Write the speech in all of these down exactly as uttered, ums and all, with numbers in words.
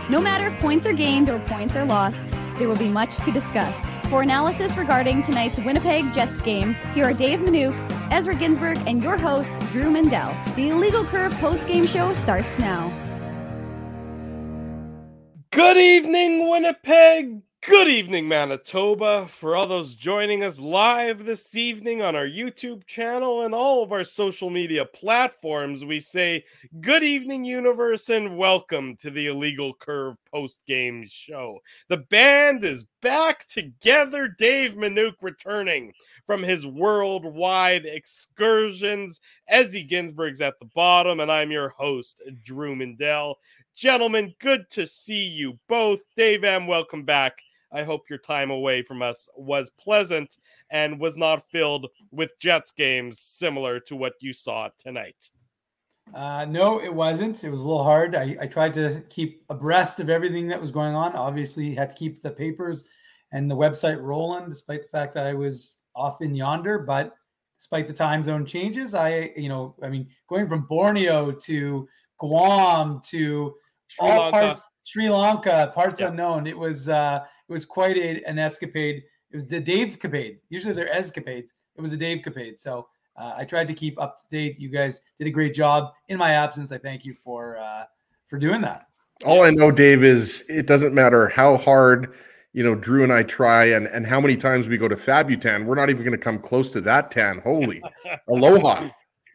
No matter if points are gained or points are lost, there will be much to discuss. For analysis regarding tonight's Winnipeg Jets game, here are Dave Minuk, Ezra Ginsburg, and your host, Drew Mindell. The Illegal Curve post-game show starts now. Good evening, Winnipeg. Good evening, Manitoba. For all those joining us live this evening on our YouTube channel and all of our social media platforms, we say good evening, universe, and welcome to the Illegal Curve post-game show. The band is back together. Dave Minuk returning from his worldwide excursions. Ezzy Ginsburg's at the bottom, and I'm your host, Drew Mindell. Gentlemen, good to see you both. Dave M., welcome back. I hope your time away from us was pleasant and was not filled with Jets games similar to what you saw tonight. Uh, no, it wasn't. It was a little hard. I, I tried to keep abreast of everything that was going on. Obviously, had to keep the papers and the website rolling, despite the fact that I was off in yonder. But despite the time zone changes, I, you know, I mean, going from Borneo to Guam to Sri all Lanka. parts, Sri Lanka, parts Yeah. unknown. It was uh, it was quite a, an escapade. It was the Dave capade. Usually they're escapades. It was a Dave capade. So uh, I tried to keep up to date. You guys did a great job in my absence. I thank you for uh, for doing that. All I know, Dave, is it doesn't matter how hard, you know, Drew and I try and, and how many times we go to Fabutan. We're not even going to come close to that tan. Holy aloha.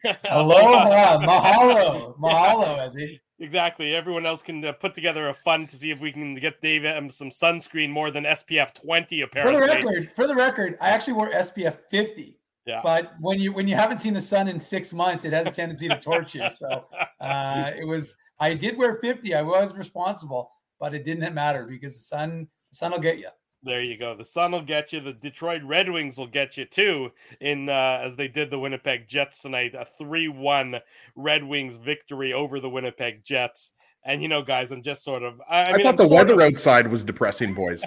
Aloha, mahalo, mahalo, Ezzy. Exactly. Everyone else can uh, put together a fun to see if we can get Dave M some sunscreen more than S P F twenty, apparently. For the record, for the record, I actually wore S P F fifty. Yeah. But when you when you haven't seen the sun in six months, it has a tendency to torch you. So uh, it was I did wear fifty. I was responsible, but it didn't matter because the sun the sun will get you. There you go. The sun will get you. The Detroit Red Wings will get you too. In uh, as they did the Winnipeg Jets tonight, a three one Red Wings victory over the Winnipeg Jets. And you know, guys, I'm just sort of. I, I, I mean, thought I'm the sort weather of, outside was depressing, boys.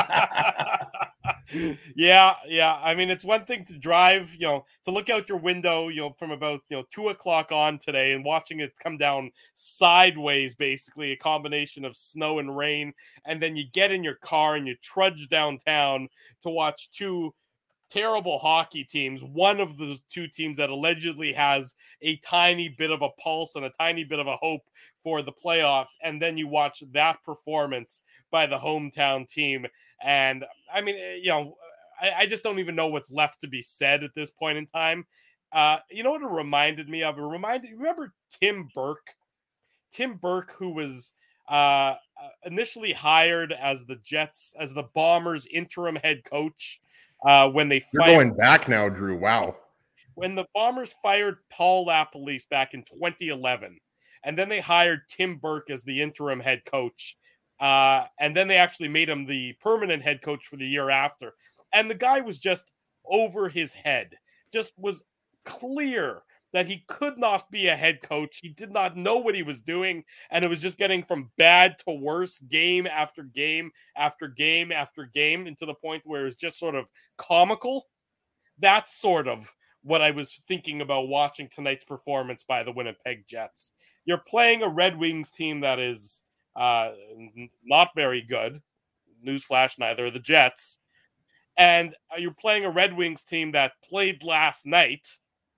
yeah, yeah. I mean, it's one thing to drive, you know, to look out your window, you know, from about, you know, two o'clock on today and watching it come down sideways, basically a combination of snow and rain. And then you get in your car and you trudge downtown to watch two terrible hockey teams. One of the two teams that allegedly has a tiny bit of a pulse and a tiny bit of a hope for the playoffs. And then you watch that performance by the hometown team. And I mean, you know, I, I just don't even know what's left to be said at this point in time. Uh, you know what it reminded me of? It reminded, remember Tim Burke? Tim Burke, who was uh, initially hired as the Jets, as the Bombers interim head coach uh, when they You're fired, going back now, Drew. Wow. when the Bombers fired Paul LaPolice back in twenty eleven, and then they hired Tim Burke as the interim head coach. Uh, and then they actually made him the permanent head coach for the year after. And the guy was just over his head, just was clear that he could not be a head coach. He did not know what he was doing. And it was just getting from bad to worse game after game after game after game, into the point where it was just sort of comical. That's sort of what I was thinking about watching tonight's performance by the Winnipeg Jets. You're playing a Red Wings team that is Uh, not very good. Newsflash, neither are the Jets. And you're playing a Red Wings team that played last night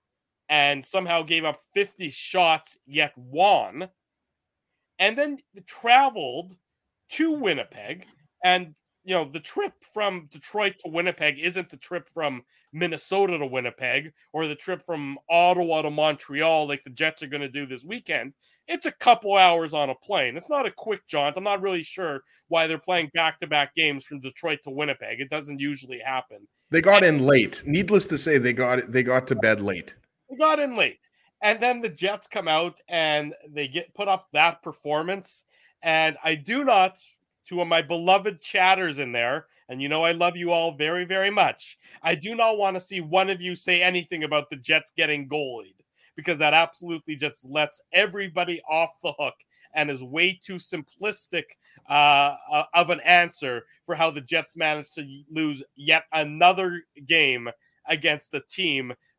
and somehow gave up fifty shots, yet won. And then traveled to Winnipeg. And, you know, the trip from Detroit to Winnipeg isn't the trip from Minnesota to Winnipeg or the trip from Ottawa to Montreal like the Jets are going to do this weekend. It's a couple hours on a plane. It's not a quick jaunt. I'm not really sure why they're playing back-to-back games from Detroit to Winnipeg. It doesn't usually happen. They got in late. Needless to say, they got they got to bed late. They got in late. And then the Jets come out and they get put up that performance. And I do not, two of my beloved chatters in there, and you know I love you all very, very much, I do not want to see one of you say anything about the Jets getting goalied, because that absolutely just lets everybody off the hook and is way too simplistic uh, uh, of an answer for how the Jets managed to lose yet another game against a team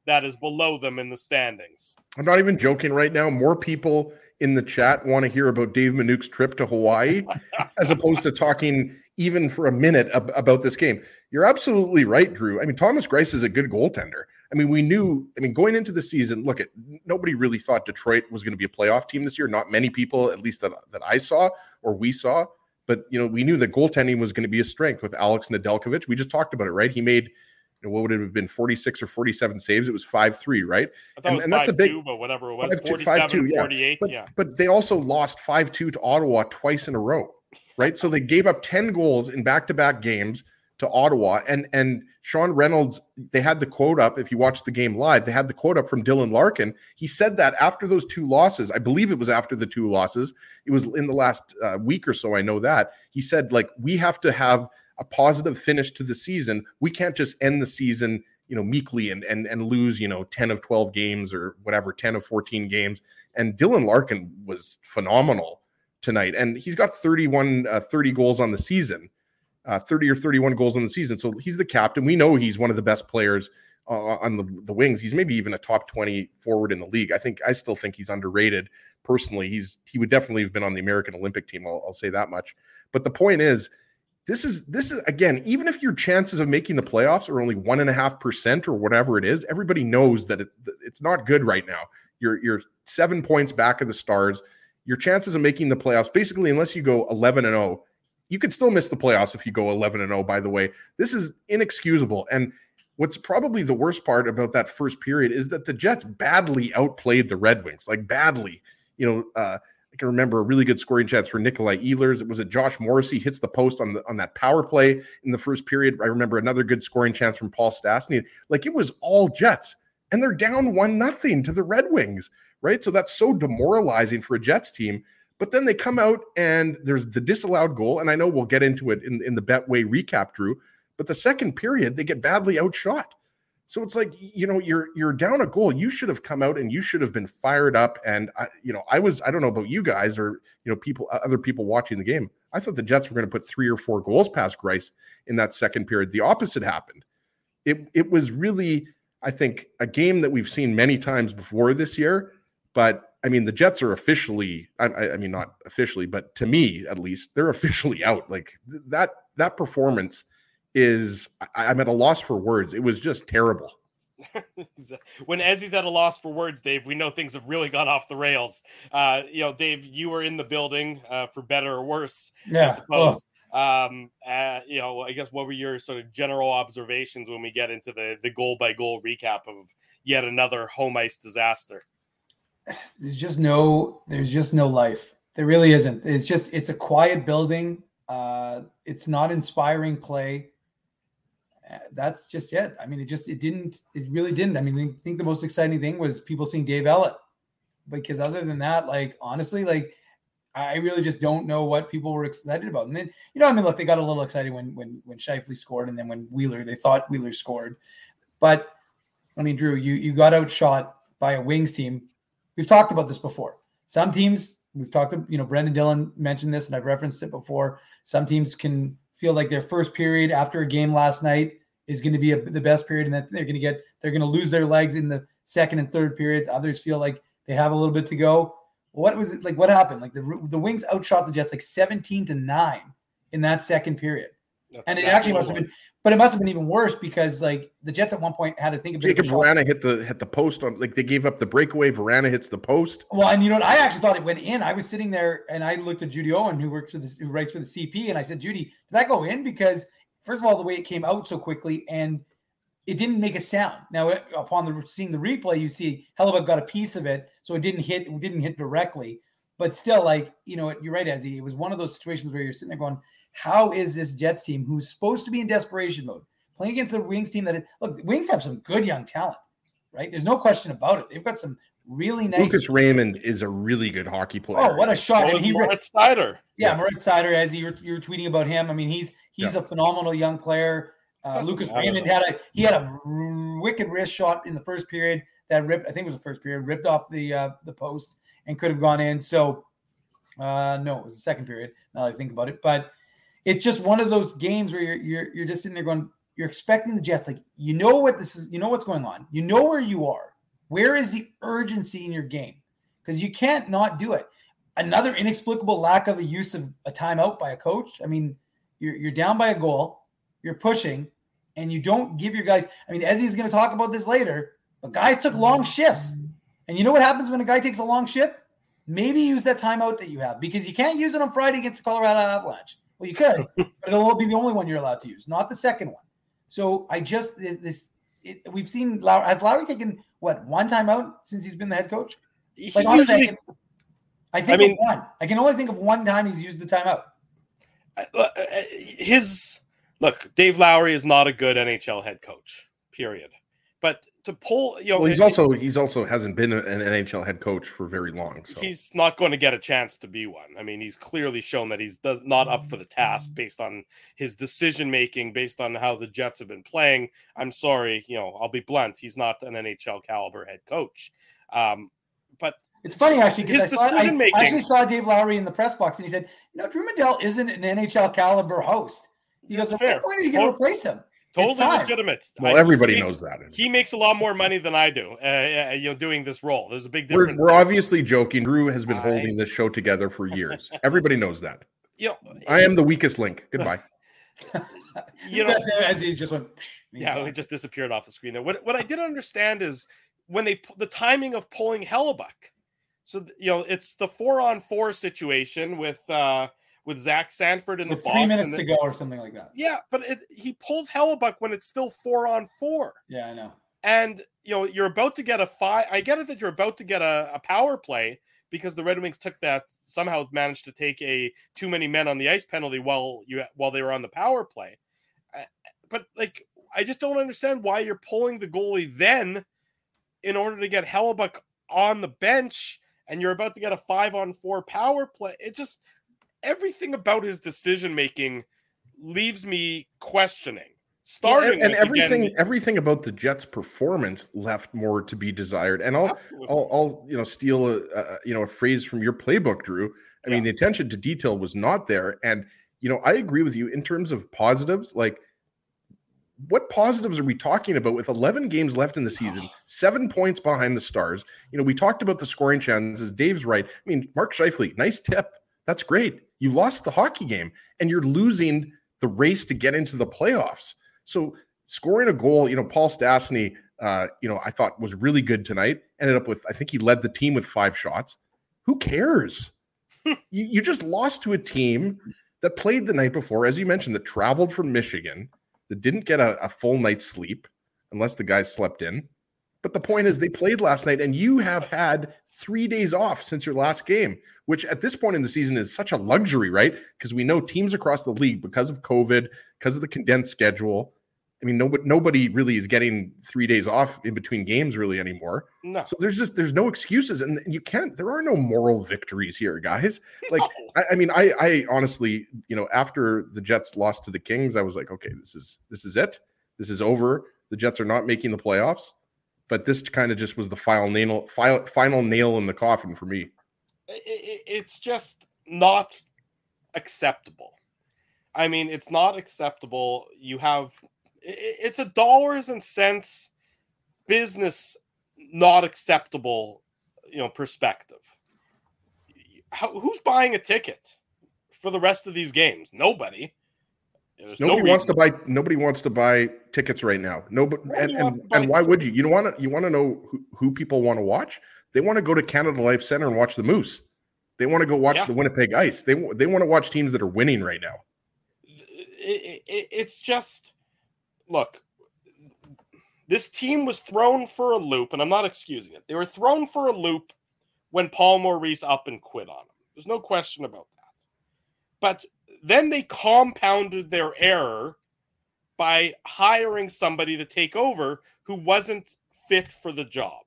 that is below them in the standings. I'm not even joking right now. More people in the chat want to hear about Dave Minuk's trip to Hawaii as opposed to talking even for a minute ab- about this game. You're absolutely right, Drew. I mean, Thomas Greiss is a good goaltender. I mean, we knew, I mean, going into the season, look, at nobody really thought Detroit was going to be a playoff team this year. Not many people, at least that, that I saw or we saw. But, you know, we knew that goaltending was going to be a strength with Alex Nedeljkovic. We just talked about it, right? He made, you know, what would it have been, forty-six or forty-seven saves? It was five three, right? I thought and, it was and that's a big, two, but whatever it was, five, forty-seven, five, two, yeah. forty-eight, but, yeah. But they also lost five two to Ottawa twice in a row, right? So they gave up ten goals in back-to-back games to Ottawa. And and Sean Reynolds, they had the quote up, if you watched the game live, they had the quote up from Dylan Larkin. He said that after those two losses, I believe it was after the two losses, it was in the last uh, week or so, I know that. He said, like, we have to have a positive finish to the season. We can't just end the season, you know, meekly and and and lose, you know, ten of twelve games or whatever, ten of fourteen games. And Dylan Larkin was phenomenal tonight. And he's got thirty-one, uh, thirty goals on the season. Uh, thirty or thirty-one goals in the season. So he's the captain. We know he's one of the best players uh, on the, the wings. He's maybe even a top twenty forward in the league. I think I still think he's underrated personally. He's he would definitely have been on the American Olympic team. I'll, I'll say that much. But the point is, this is this is again, even if your chances of making the playoffs are only one and a half percent or whatever it is, everybody knows that it, it's not good right now. You're you're seven points back of the Stars. Your chances of making the playoffs, basically, unless you go eleven and oh. You could still miss the playoffs if you go eleven and oh, by the way. This is inexcusable. And what's probably the worst part about that first period is that the Jets badly outplayed the Red Wings, like badly. You know, uh, I can remember a really good scoring chance for Nikolai Ehlers. It was a Josh Morrissey hits the post on the on that power play in the first period. I remember another good scoring chance from Paul Stastny. Like, it was all Jets. And they're down one nothing to the Red Wings, right? So that's so demoralizing for a Jets team. But then they come out and there's the disallowed goal. And I know we'll get into it in, in the Betway recap, Drew. But the second period, they get badly outshot. So it's like, you know, you're you're down a goal. You should have come out and you should have been fired up. And, I, you know, I was, I don't know about you guys or, you know, people, other people watching the game. I thought the Jets were going to put three or four goals past Greiss in that second period. The opposite happened. It It was really, I think, a game that we've seen many times before this year. But I mean, the Jets are officially, I, I mean, not officially, but to me, at least, they're officially out. Like th- that, that performance is, I, I'm at a loss for words. It was just terrible. When Ezzy's at a loss for words, Dave, we know things have really gone off the rails. Uh, you know, Dave, you were in the building uh, for better or worse, yeah. I suppose. Oh. Um, uh, you know, I guess what were your sort of general observations when we get into the, the goal by goal recap of yet another home ice disaster? There's just no, there's just no life. There really isn't. It's just, it's a quiet building. Uh, it's not inspiring play. Uh, that's just it. I mean, it just, it didn't, it really didn't. I mean, I think the most exciting thing was people seeing Dave Ellett, because other than that, like, honestly, like, I really just don't know what people were excited about. And then, you know, I mean, look, they got a little excited when, when, when Scheifele scored, and then when Wheeler, they thought Wheeler scored. But I mean, Drew, you, you got outshot by a Wings team. We've talked about this before. Some teams, we've talked to, you know, Brendan Dillon mentioned this, and I've referenced it before. Some teams can feel like their first period after a game last night is going to be a, the best period, and that they're going to get, they're going to lose their legs in the second and third periods. Others feel like they have a little bit to go. What was it like? What happened? Like the the Wings outshot the Jets like seventeen to nine in that second period, That's and it actually must have been. But it must have been even worse because, like, the Jets at one point had to think of Jacob Vrana hit the hit the post on, like, they gave up the breakaway. Vrana hits the post. Well, and you know what? I actually thought it went in. I was sitting there and I looked at Judy Owen, who works for the who writes for the C P, and I said, Judy, did that go in? Because first of all, the way it came out so quickly, and it didn't make a sound. Now, upon the seeing the replay, you see Hellebuyck got a piece of it, so it didn't hit. It didn't hit directly, but still, like, you know, you're right, Ezzy. It was one of those situations where you're sitting there going, "How is this Jets team, who's supposed to be in desperation mode, playing against a Wings team that, it, look, Wings have some good young talent, right? There's no question about it. They've got some really nice. Lucas Raymond is a really good hockey player. Oh, what a shot. What I mean, was he Moritz Seider? Yeah, yeah. Moritz Seider, as you were, you were tweeting about him. I mean, he's he's yeah. a phenomenal young player. Uh, Lucas Raymond had a he had a wicked wrist shot in the first period that ripped, I think it was the first period, ripped off the uh, the post and could have gone in. So, uh, no, it was the second period, now that I think about it. But it's just one of those games where you're you're, you're just sitting there going, you're expecting the Jets. Like, you know what this is, you know what's going on. You know where you are. Where is the urgency in your game? Because you can't not do it. Another inexplicable lack of a use of a timeout by a coach. I mean, you're you're down by a goal, you're pushing, and you don't give your guys. I mean, Ezzy's going to talk about this later, but guys took long shifts. And you know what happens when a guy takes a long shift? Maybe use that timeout that you have, because you can't use it on Friday against the Colorado Avalanche. Well, you could, but it'll be the only one you're allowed to use, not the second one. So I just this it, we've seen Lowry, has Lowry taken what one timeout since he's been the head coach? Like, He honestly, usually, I think I mean- of one. I can only think of one time he's used the timeout. uh, his look, Dave Lowry is not a good N H L head coach, period. But to pull, you know, Well, he's it- also he's also hasn't been an N H L head coach for very long. So he's not going to get a chance to be one. I mean, he's clearly shown that he's does, not up for the task based on his decision making, based on how the Jets have been playing. I'm sorry, you know, I'll be blunt. He's not an N H L caliber head coach. Um, but It's funny, actually, because I, his saw, I, decision-making- I actually saw Dave Lowry in the press box, and he said, you know, Drew Mandel isn't an N H L caliber host. He goes, That's at fair. what point are you going to Totally- replace him? totally It's time. legitimate. well, I- everybody he, knows that. he makes a lot more money than I do. Uh, you know, doing this role, there's a big We're, difference. we're obviously joking. Drew has been I- holding this show together for years. Everybody knows that. you know, I am the weakest link. Goodbye. you know, as he just went, yeah, it just disappeared off the screen there. What what I didn't understand is when they the timing of pulling Hellebuck. So you know, it's the four on four situation with uh with Zach Sanford in the with box. three minutes and to then- go or something like that. Yeah, but it, he pulls Hellebuck when it's still four on four. Yeah, I know. And you know, you're about to get a five. I get it that you're about to get a, a power play because the Red Wings took that somehow managed to take a too many men on the ice penalty while you while they were on the power play. Uh, but like, I just don't understand why you're pulling the goalie then in order to get Hellebuck on the bench, and you're about to get a five on four power play. It just everything about his decision making leaves me questioning. Starting and, and with, everything again, everything about the Jets' performance left more to be desired. And I'll absolutely. I'll, I'll you know steal a, a you know a phrase from your playbook, Drew. I mean, the attention to detail was not there. And you know, I agree with you in terms of positives. Like, what positives are we talking about with eleven games left in the season, seven points behind the Stars? You know, we talked about the scoring chances. Dave's right. I mean, Mark Scheifele, nice tip. That's great. You lost the hockey game, and you're losing the race to get into the playoffs. So scoring a goal, you know, Paul Stastny, uh, you know, I thought was really good tonight. Ended up with, I think he led the team with five shots. Who cares? you, you just lost to a team that played the night before, as you mentioned, that traveled from Michigan, that didn't get a, a full night's sleep, unless the guys slept in. But the point is, they played last night, and you have had three days off since your last game, which at this point in the season is such a luxury, right? Because we know teams across the league, because of COVID, because of the condensed schedule, I mean, nobody, nobody really is getting three days off in between games really anymore. No. So there's just there's no excuses, and you can't. There are no moral victories here, guys. Like, I, I mean, I, I honestly, you know, after the Jets lost to the Kings, I was like, okay, this is this is it. This is over. The Jets are not making the playoffs. But this kind of just was the final nail, final, final nail in the coffin for me. It, it, it's just not acceptable. I mean, it's not acceptable. You have it, it's a dollars and cents business, not acceptable, you know, perspective. How, who's buying a ticket for the rest of these games? Nobody. There's Nobody no wants reason. to buy. Nobody wants to buy tickets right now. Nobody, and Nobody wants and, to buy and why would you? You want to. You want to know who, who people want to watch? They want to go to Canada Life Center and watch the Moose. They want to go watch Yeah. the Winnipeg Ice. They they want to watch teams that are winning right now. It, it, it's just look. This team was thrown for a loop, and I'm not excusing it. They were thrown for a loop when Paul Maurice up and quit on them. There's no question about that. But then they compounded their error by hiring somebody to take over who wasn't fit for the job.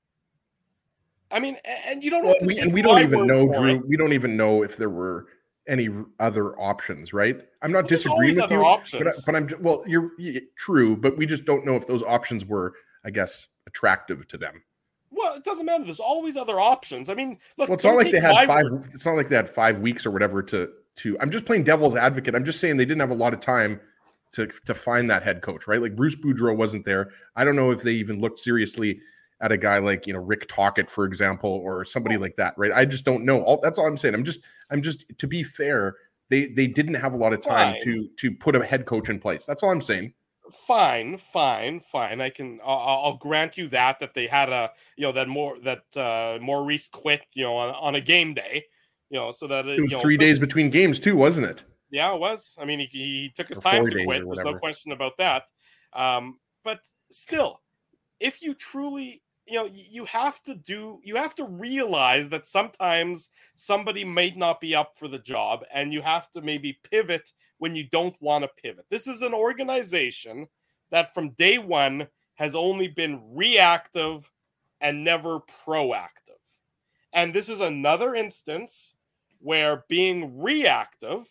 I mean, and you don't Well, have to we, take and we don't my even word know, for Drew. it. We don't even know if there were any other options, right? I'm not There's disagreeing always with other you, options. but, I- but I'm ju- well. You're y- true, but we just don't know if those options were, I guess, attractive to them. Well, it doesn't matter. There's always other options. I mean, look. Well, it's not don't like they take my had five. word. It's not like they had five weeks or whatever to to. I'm just playing devil's advocate. I'm just saying they didn't have a lot of time to to find that head coach, right? Like Bruce Boudreau wasn't there. I don't know if they even looked seriously at a guy like, you know, Rick Tocchet, for example, or somebody like that, right? I just don't know. All, that's all I'm saying. I'm just, I'm just, to be fair, they they didn't have a lot of time Fine. to to put a head coach in place. That's all I'm saying. Fine, fine, fine. I can, I'll, I'll grant you that that they had a, you know, that more that uh, Maurice quit, you know, on, on a game day, you know, so that It was you know, three days between games too, wasn't it? Yeah, it was. I mean, he, he took his Or time four to days quit. or There's no whatever. question about that. Um, but still, if you truly, you know, you have to do, you have to realize that sometimes somebody may not be up for the job, and you have to maybe pivot when you don't want to pivot. This is an organization that from day one has only been reactive and never proactive. And this is another instance where being reactive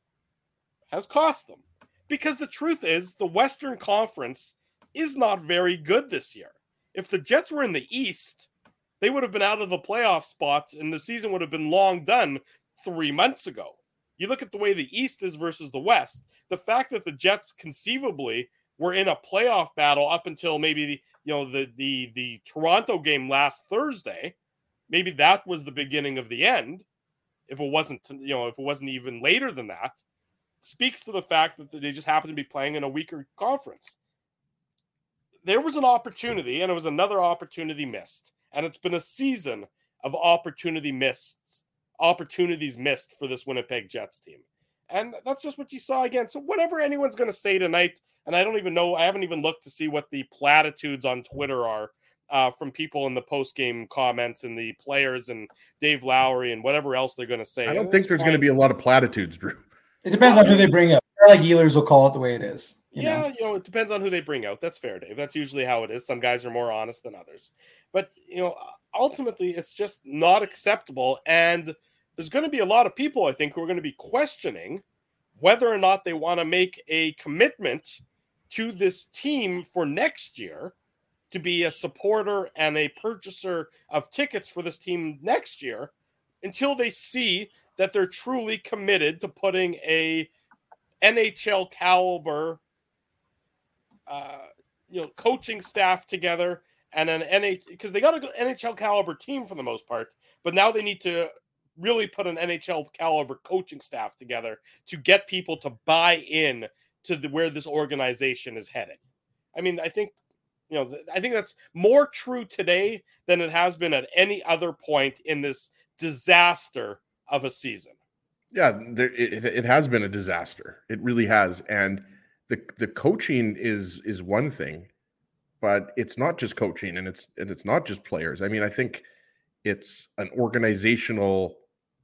has cost them. Because the truth is, the Western Conference is not very good this year. If the Jets were in the East, they would have been out of the playoff spot and the season would have been long done three months ago. You look at the way the East is versus the West, the fact that the Jets conceivably were in a playoff battle up until maybe the, you know, the the the Toronto game last Thursday, maybe that was the beginning of the end. If it wasn't, you know, if it wasn't even later than that, speaks to the fact that they just happen to be playing in a weaker conference. There was an opportunity, and it was another opportunity missed. And it's been a season of opportunity missed, opportunities missed for this Winnipeg Jets team. And that's just what you saw again. So whatever anyone's going to say tonight, and I don't even know, I haven't even looked to see what the platitudes on Twitter are uh, from people in the post-game comments and the players and Dave Lowry and whatever else they're going to say. I don't think there's going to be a lot of platitudes, Drew. It depends on who they bring up. Like Ehlers will call it the way it is. You yeah, know? you know, it depends on who they bring out. That's fair, Dave. That's usually how it is. Some guys are more honest than others. But, you know, ultimately, it's just not acceptable. And there's going to be a lot of people, I think, who are going to be questioning whether or not they want to make a commitment to this team for next year to be a supporter and a purchaser of tickets for this team next year until they see that they're truly committed to putting a N H L caliber uh, you know, coaching staff together and an N H L, because they got an N H L caliber team for the most part, but now they need to really put an N H L caliber coaching staff together to get people to buy in to the, where this organization is heading. I mean, I think, you know, I think that's more true today than it has been at any other point in this disaster of a season. Yeah, there, it, it has been a disaster. It really has. And the the coaching is is one thing, but it's not just coaching, and it's and it's not just players. I mean, I think it's an organizational,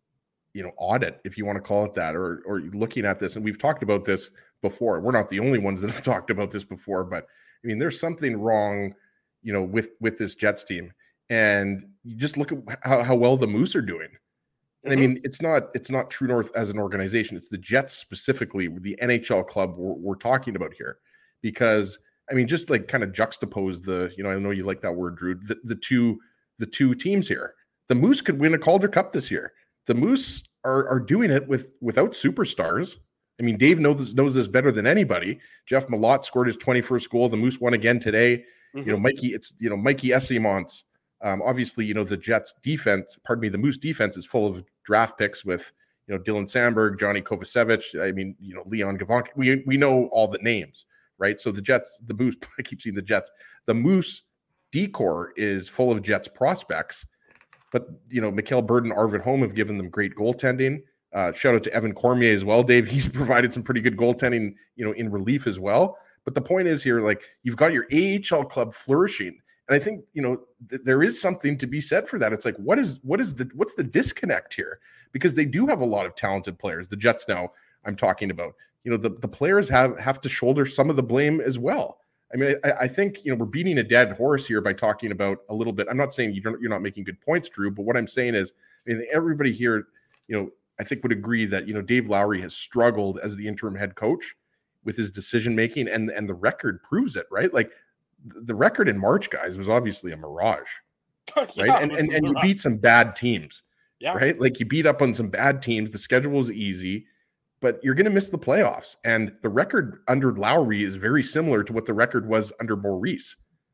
you know, audit, if you want to call it that, or or looking at this. And we've talked about this before. We're not the only ones that have talked about this before, but I mean, there's something wrong, you know, with with this Jets team. And you just look at how, how well the Moose are doing. And mm-hmm. I mean, it's not it's not True North as an organization. It's the Jets specifically, the N H L club we're, we're talking about here. Because, I mean, just like kind of juxtapose the, you know, I know you like that word, Drew, the, the two the two teams here. The Moose could win a Calder Cup this year. The Moose are are doing it with without superstars. I mean, Dave knows knows this better than anybody. Jeff Malott scored his twenty-first goal. The Moose won again today. Mm-hmm. You know, Mikey, it's you know Mikey Eyssimont. Um, obviously, you know, the Jets defense, pardon me, the Moose defense is full of draft picks with, you know, Dylan Sandberg, Johnny Kovacevic. I mean, you know, Leon Gavanka. We we know all the names, right? So the Jets, the Moose, I keep seeing the Jets. The Moose decor is full of Jets prospects, but, you know, Mikhail Burden, Arvid Holm have given them great goaltending. Uh, shout out to Evan Cormier as well, Dave. He's provided some pretty good goaltending, you know, in relief as well. But the point is here, like, you've got your A H L club flourishing. And I think, you know, th- there is something to be said for that. It's like, what is, what is the, what's the disconnect here? Because they do have a lot of talented players. The Jets now I'm talking about, you know, the, the players have, have to shoulder some of the blame as well. I mean, I, I think, you know, we're beating a dead horse here by talking about a little bit. I'm not saying you don't, you're not making good points, Drew, but what I'm saying is, I mean, everybody here, you know, I think would agree that, you know, Dave Lowry has struggled as the interim head coach with his decision-making, and, and the record proves it, right? Like, the record in March, guys, was obviously a mirage, right? yeah, and and, and you beat some bad teams, yeah. right? Like, you beat up on some bad teams. The schedule was easy. but you're going to miss the playoffs. And the record under Lowry is very similar to what the record was under Maurice.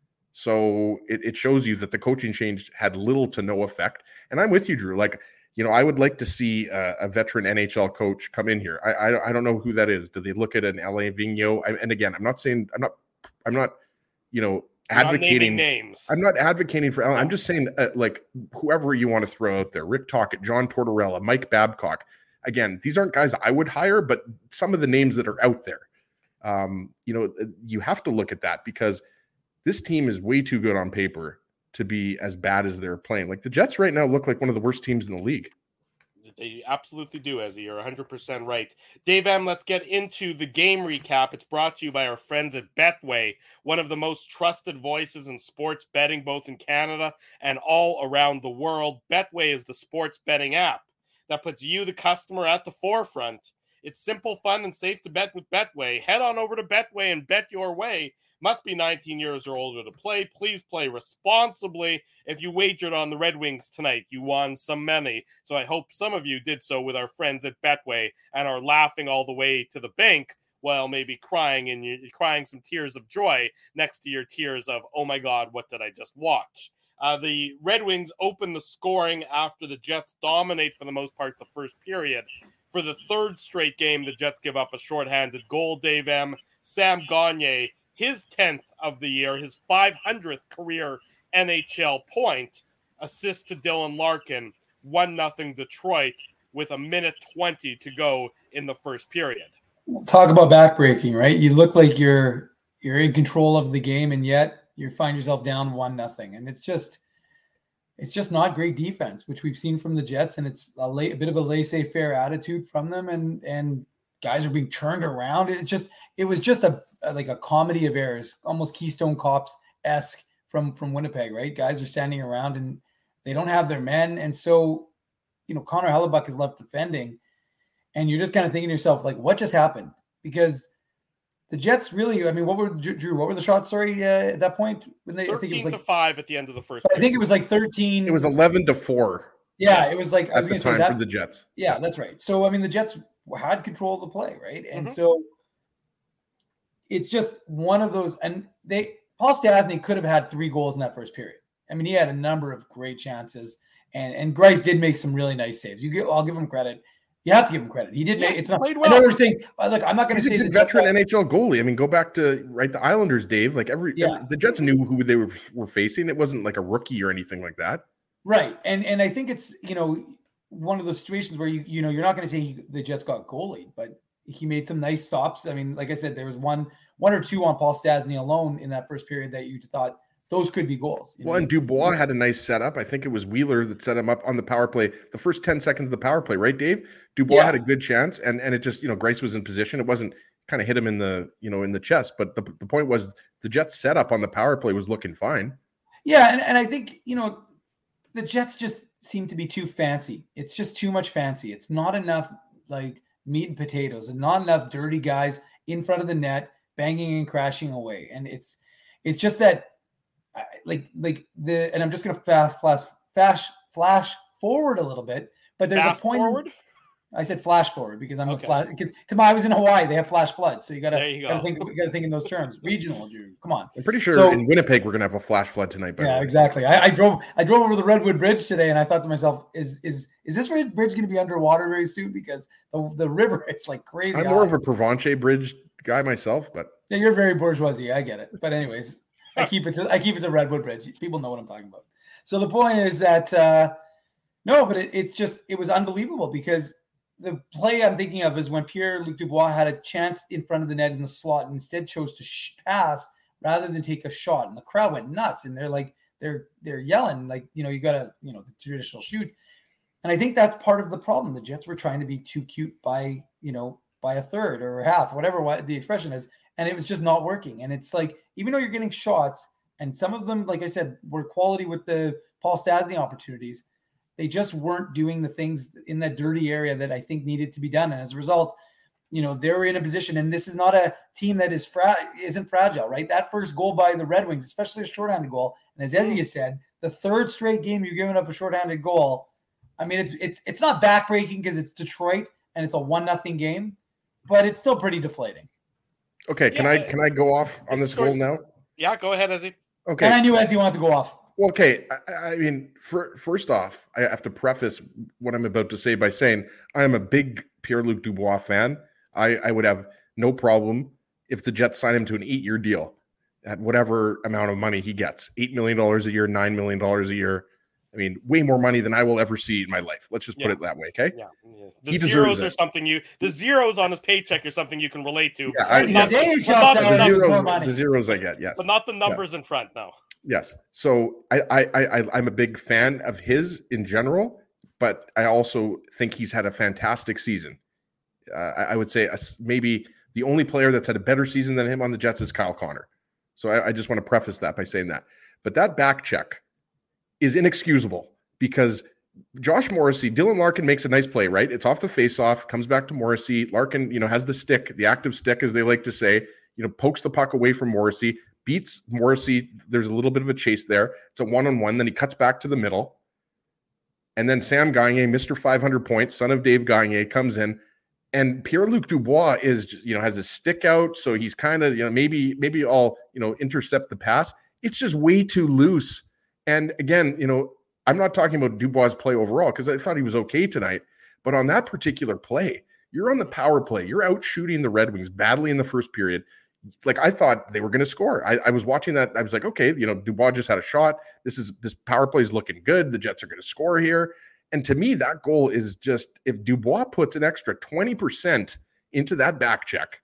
So it, it shows you that the coaching change had little to no effect. And I'm with you, Drew. Like, you know, I would like to see a, a veteran N H L coach come in here. I, I I don't know who that is. Do they look at an Alain Vigneault? I, and again, I'm not saying I'm not I'm not you know advocating not names. I'm not advocating for. I'm just saying uh, like whoever you want to throw out there, Rick Tocchet, John Tortorella, Mike Babcock. Again, these aren't guys I would hire, but some of the names that are out there, um, you know, you have to look at that because this team is way too good on paper to be as bad as they're playing. Like the Jets right now look like one of the worst teams in the league. They absolutely do, Ezzy. You're one hundred percent right. Dave M., let's get into the game recap. It's brought to you by our friends at Betway, one of the most trusted voices in sports betting, both in Canada and all around the world. Betway is the sports betting app that puts you, the customer, at the forefront. It's simple, fun, and safe to bet with Betway. Head on over to Betway and bet your way. Must be nineteen years or older to play. Please play responsibly. If you wagered on the Red Wings tonight, you won some money. So I hope some of you did so with our friends at Betway and are laughing all the way to the bank while maybe crying and you're crying some tears of joy next to your tears of, oh my God, what did I just watch? Uh, the Red Wings open the scoring after the Jets dominate for the most part the first period. For the third straight game, the Jets give up a shorthanded goal. Dave M. Sam Gagner, his tenth of the year, his five hundredth career N H L point, assist to Dylan Larkin, one nothing Detroit with a minute twenty to go in the first period. Talk about backbreaking, right? You look like you're you're in control of the game, and yet you find yourself down one nothing, and it's just it's just not great defense, which we've seen from the Jets, and it's a, lay, a bit of a laissez-faire attitude from them, and and guys are being turned around. It just it was just a, a like a comedy of errors, almost Keystone Cops-esque from from Winnipeg, right? Guys are standing around and they don't have their men, and so you know Connor Hellebuyck is left defending, and you're just kind of thinking to yourself like, what just happened? Because the Jets really, I mean, what were Drew? What were the shots? Sorry, uh, at that point when they, I think it was like to five at the end of the first. I think it was like thirteen. It was eleven to four. Yeah, it was like that's I was the say time that, for the Jets. Yeah, that's right. So I mean, the Jets had control of the play, right? And Mm-hmm. so it's just one of those. And they Paul Stastny could have had three goals in that first period. I mean, he had a number of great chances, and and Greiss did make some really nice saves. You get, I'll give him credit. You have to give him credit. He did yeah, make it's not. Played well. I know we're saying, look, I'm not going to He's say a good the veteran Jets, N H L goalie. I mean, go back to right the Islanders, Dave. Like every, Yeah. every the Jets knew who they were were facing. It wasn't like a rookie or anything like that. right? And and I think it's you know one of those situations where you you know you're not going to say he, the Jets got goalied, but he made some nice stops. I mean, like I said, there was one one or two on Paul Stastny alone in that first period that you thought those could be goals. You Well, know? and Dubois had a nice setup. I think it was Wheeler that set him up on the power play. The first ten seconds of the power play, right, Dave? Dubois Yeah. had a good chance, and and it just you know Greiss was in position. It wasn't kind of hit him in the you know in the chest, but the the point was the Jets setup on the power play was looking fine. Yeah, and, and I think, you know, the Jets just seem to be too fancy. It's just too much fancy. It's not enough like meat and potatoes and not enough dirty guys in front of the net banging and crashing away. And it's it's just that I- like like the and I'm just going to fast flash flash flash forward a little bit, but there's Fast a point forward. I said flash forward because I'm Okay. a flash because come on, I was in Hawaii. They have flash floods, so you gotta, There you gotta go. think you gotta think in those terms. Regional, Drew. Come on. I'm pretty sure So- in Winnipeg we're gonna have a flash flood tonight. By the Yeah, way. exactly. I, I drove I drove over the Redwood Bridge today, and I thought to myself, is is is this bridge going to be underwater very soon? Because the, the river, it's like crazy. I'm more of a Provencher Bridge guy myself, but Yeah, you're very bourgeoisie. I get it. But anyways, I keep it to I keep it to Redwood Bridge. People know what I'm talking about. So the point is that uh, no, but it, it's just it was unbelievable because the play I'm thinking of is when Pierre-Luc Dubois had a chance in front of the net in the slot and instead chose to sh- pass rather than take a shot, and the crowd went nuts, and they're like they're they're yelling like you know you gotta you know the traditional shoot, and I think that's part of the problem. The Jets were trying to be too cute by you know by a third or a half, whatever what the expression is. And it was just not working. And it's like, even though you're getting shots, and some of them, like I said, were quality with the Paul Stastny opportunities, they just weren't doing the things in that dirty area that I think needed to be done. And as a result, you know, they were in a position, and this is not a team that is fra- isn't fragile, right? That first goal by the Red Wings, especially a shorthanded goal, and as Ezzy has said, the third straight game you're giving up a shorthanded goal. I mean, it's it's it's not backbreaking because it's Detroit, and it's a one nothing game, but it's still pretty deflating. Okay, can yeah, I can I go off on this goal now? Yeah, go ahead, Ezzy. Okay. And I knew Ezzy wanted to go off. Well, okay, I, I mean, for, first off, I have to preface what I'm about to say by saying I am a big Pierre-Luc Dubois fan. I, I would have no problem if the Jets sign him to an eight-year deal at whatever amount of money he gets, eight million dollars a year, nine million dollars a year. I mean, way more money than I will ever see in my life. Let's just put yeah. it that way, okay? Yeah. yeah. The he zeros are something you, the zeros on his paycheck are something you can relate to. Yeah, I, yes. the, the, zeros, the zeros I get, yes. But not the numbers yeah. in front, no. Yes. So I, I, I, I'm a big fan of his in general, but I also think he's had a fantastic season. Uh, I, I would say a, maybe the only player that's had a better season than him on the Jets is Kyle Connor. So I, I just want to preface that by saying that. But that back check is inexcusable because Josh Morrissey, Dylan Larkin makes a nice play, right? It's off the face-off, comes back to Morrissey. Larkin, you know, has the stick, the active stick, as they like to say, you know, pokes the puck away from Morrissey, beats Morrissey. There's a little bit of a chase there. It's a one-on-one. Then he cuts back to the middle. And then Sam Gagner, Mister five hundred points, son of Dave Gagner, comes in. And Pierre-Luc Dubois is, just, you know, has a stick out. So he's kind of, you know, maybe, maybe I'll, you know, intercept the pass. It's just way too loose. And again, you know, I'm not talking about Dubois' play overall because I thought he was okay tonight. But on that particular play, you're on the power play. You're out shooting the Red Wings badly in the first period. Like I thought they were going to score. I, I was watching that. I was like, okay, you know, Dubois just had a shot. This is this power play is looking good. The Jets are going to score here. And to me, that goal is just if Dubois puts an extra twenty percent into that back check,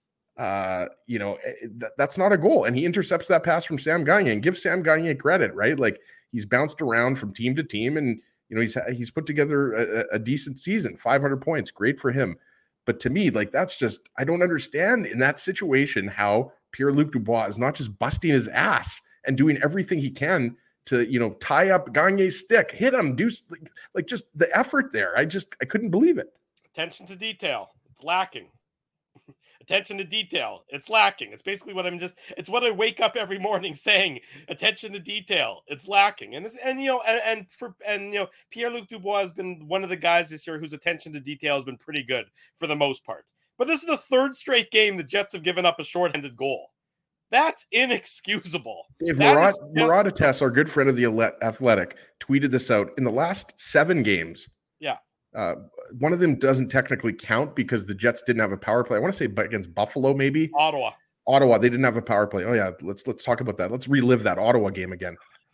uh, you know, th- that's not a goal. And he intercepts that pass from Sam Gagner and give Sam Gagner credit, right? Like he's bounced around from team to team and, you know, he's, he's put together a, a decent season, five hundred points. Great for him. But to me, like, that's just, I don't understand in that situation how Pierre-Luc Dubois is not just busting his ass and doing everything he can to, you know, tie up Gagner's stick, hit him, do like, like just the effort there. I just, I couldn't believe it. Attention to detail. It's lacking. Attention to detail. It's lacking. It's basically what I'm just, it's what I wake up every morning saying. Attention to detail. It's lacking. And, it's, and you know, and, and for, and, you know, Pierre-Luc Dubois has been one of the guys this year whose attention to detail has been pretty good for the most part. But this is the third straight game the Jets have given up a shorthanded goal. That's inexcusable. Dave Murat, just... Muratates, our good friend of the Athletic, tweeted this out. In the last seven games, yeah, uh, one of them doesn't technically count because the Jets didn't have a power play. I want to say against Buffalo, maybe Ottawa. Ottawa, they didn't have a power play. Oh yeah, let's let's talk about that. Let's relive that Ottawa game again.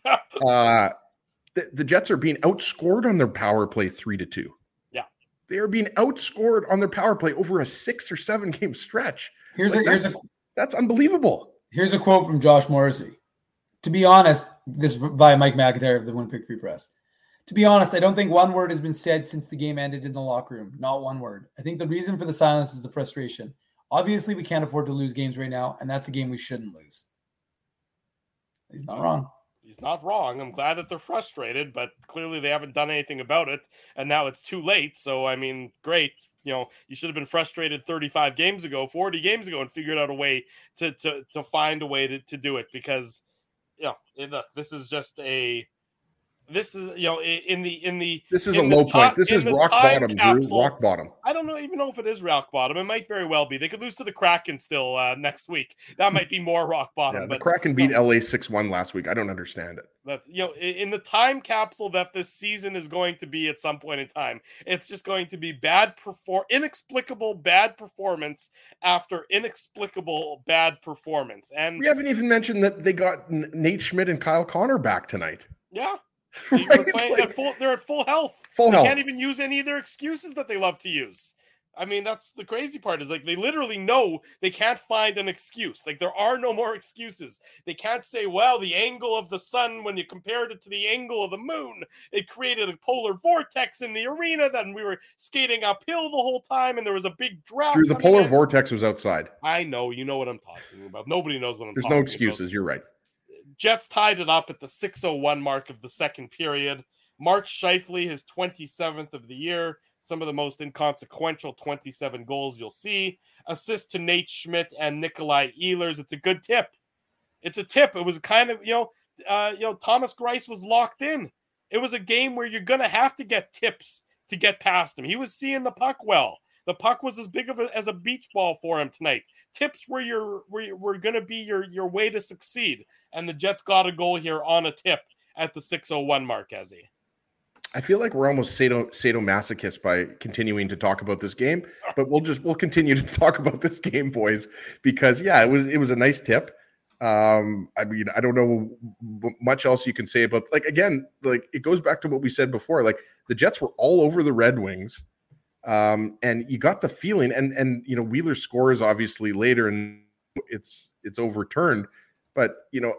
uh, the, the Jets are being outscored on their power play three to two. Yeah, they are being outscored on their power play over a six or seven game stretch. Here's like, a here's that's, a that's unbelievable. Here's a quote from Josh Morrissey. To be honest, this via Mike McIntyre of the Winnipeg Free Press. To be honest, I don't think one word has been said since the game ended in the locker room. Not one word. I think the reason for the silence is the frustration. Obviously, we can't afford to lose games right now, and that's a game we shouldn't lose. He's not wrong. He's not wrong. I'm glad that they're frustrated, but clearly they haven't done anything about it, and now it's too late. So, I mean, great. You know, you should have been frustrated thirty-five games ago, forty games ago, and figured out a way to to to find a way to, to do it because, you know, it, look, this is just a, this is, you know, in the, in the, this is a low point. This is rock bottom, Drew. Rock bottom. I don't know, even know if it is rock bottom. It might very well be. They could lose to the Kraken still uh, next week. That might be more rock bottom. Yeah, the but, Kraken beat you know, L A six one last week. I don't understand it. That, you know, in the time capsule that this season is going to be at some point in time, it's just going to be bad perform, inexplicable bad performance after inexplicable bad performance. And we haven't even mentioned that they got Nate Schmidt and Kyle Connor back tonight. Yeah. Right? They're, playing like, at full, they're at full health. Full they health. Can't even use any of their excuses that they love to use. I mean, that's the crazy part is like they literally know they can't find an excuse. Like there are no more excuses. They can't say, well, the angle of the sun, when you compared it to the angle of the moon, it created a polar vortex in the arena. Then we were skating uphill the whole time and there was a big drought. Drew, the polar in. vortex was outside. I know. You know what I'm talking about. Nobody knows what I'm There's talking about. There's no excuses. You're right. Jets tied it up at the six oh one mark of the second period. Mark Scheifele, his twenty-seventh of the year. Some of the most inconsequential twenty-seven goals you'll see. Assist to Nate Schmidt and Nikolai Ehlers. It's a good tip. It's a tip. It was kind of, you know, uh, you know, Thomas Greiss was locked in. It was a game where you're going to have to get tips to get past him. He was seeing the puck well. The puck was as big of a, as a beach ball for him tonight. Tips were your were, were going to be your your way to succeed, and the Jets got a goal here on a tip at the six oh one mark, Ezzy. I feel like we're almost sado, sadomasochist by continuing to talk about this game, but we'll just we'll continue to talk about this game, boys, because yeah, it was it was a nice tip. Um, I mean, I don't know much else you can say about, like, again, like it goes back to what we said before. Like the Jets were all over the Red Wings, um, and you got the feeling, and and you know Wheeler scores obviously later, and it's it's overturned, but you know.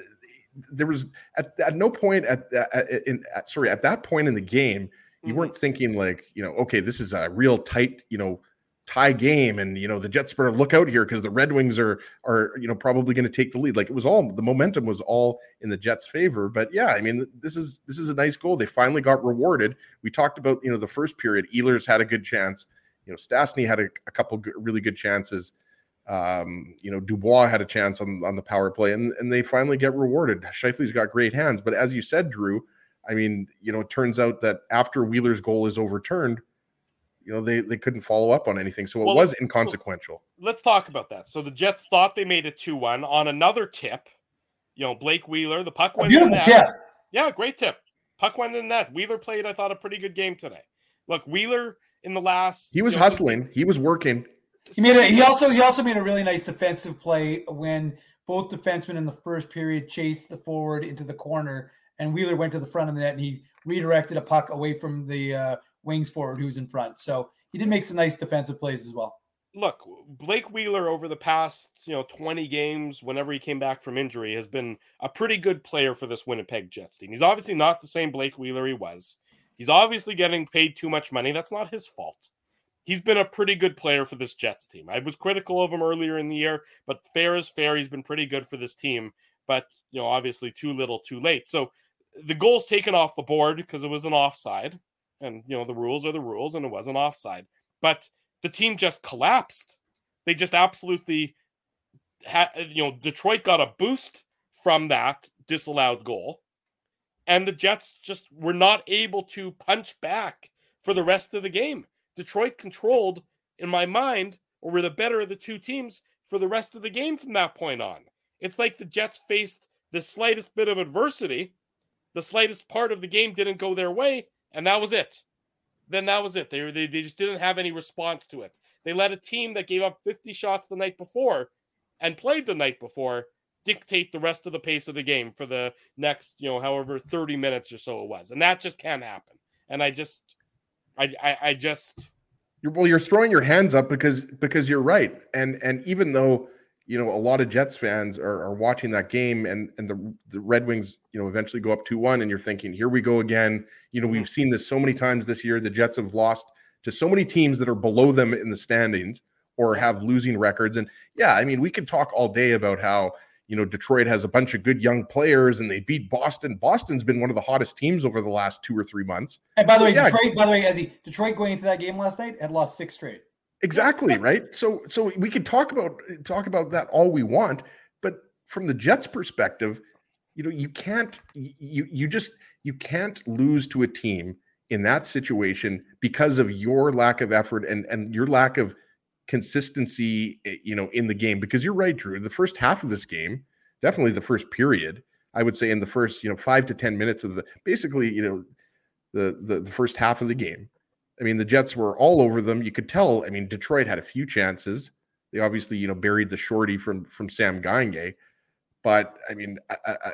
There was at, at no point at, at, in, at sorry at that point in the game you mm-hmm. weren't thinking like, you know, okay, this is a real tight, you know, tie game, and you know the Jets better look out here because the Red Wings are are you know probably going to take the lead. Like it was all, the momentum was all in the Jets' favor. But yeah, I mean this is this is a nice goal. They finally got rewarded. We talked about, you know, the first period. Ehlers had a good chance. You know, Stastny had a, a couple good, really good chances. Um, you know, Dubois had a chance on, on the power play, and, and they finally get rewarded. Scheifele's got great hands, but as you said, Drew, I mean, you know, it turns out that after Wheeler's goal is overturned, you know, they, they couldn't follow up on anything. So it well, was inconsequential. Let's talk about that. So the Jets thought they made it two one on another tip. You know, Blake Wheeler, the puck went in that. Tip. Yeah, great tip. Puck went in that. Wheeler played, I thought, a pretty good game today. Look, Wheeler in the last... He was you know, hustling. He was working. He made a, he also he also made a really nice defensive play when both defensemen in the first period chased the forward into the corner, and Wheeler went to the front of the net and he redirected a puck away from the uh, wings forward who was in front. So he did make some nice defensive plays as well. Look, Blake Wheeler over the past, you know, twenty games, whenever he came back from injury, has been a pretty good player for this Winnipeg Jets team. He's obviously not the same Blake Wheeler he was. He's obviously getting paid too much money. That's not his fault. He's been a pretty good player for this Jets team. I was critical of him earlier in the year, but fair is fair. He's been pretty good for this team, but, you know, obviously too little, too late. So the goal's taken off the board because it was an offside, and, you know, the rules are the rules, and it was an offside. But the team just collapsed. They just absolutely had, you know, Detroit got a boost from that disallowed goal, and the Jets just were not able to punch back for the rest of the game. Detroit controlled, in my mind, or were the better of the two teams for the rest of the game from that point on. It's like the Jets faced the slightest bit of adversity. The slightest part of the game didn't go their way, and that was it. Then that was it. They, they, they just didn't have any response to it. They let a team that gave up fifty shots the night before and played the night before dictate the rest of the pace of the game for the next, you know, however thirty minutes or so it was. And that just can't happen. And I just... I, I, I just you're, well, you're throwing your hands up because because you're right, and and even though you know a lot of Jets fans are, are watching that game, and and the the Red Wings you know eventually go up two one, and you're thinking, here we go again. You know, we've seen this so many times this year. The Jets have lost to so many teams that are below them in the standings or have losing records, and yeah, I mean we could talk all day about how you know Detroit has a bunch of good young players and they beat Boston. Boston's been one of the hottest teams over the last two or three months. And by the so, way, yeah. Detroit, by the way, as he Detroit going into that game last night had lost six straight. Exactly, right? So so we could talk about talk about that all we want, but from the Jets perspective, you know, you can't you you just you can't lose to a team in that situation because of your lack of effort and and your lack of consistency, you know, in the game. Because you're right, Drew. The first half of this game, definitely the first period, I would say in the first, you know, five to ten minutes of the, basically, you know, the the, the first half of the game. I mean, the Jets were all over them. You could tell. I mean, Detroit had a few chances. They obviously, you know, buried the shorty from from Sam Gagne. But I mean, I, I,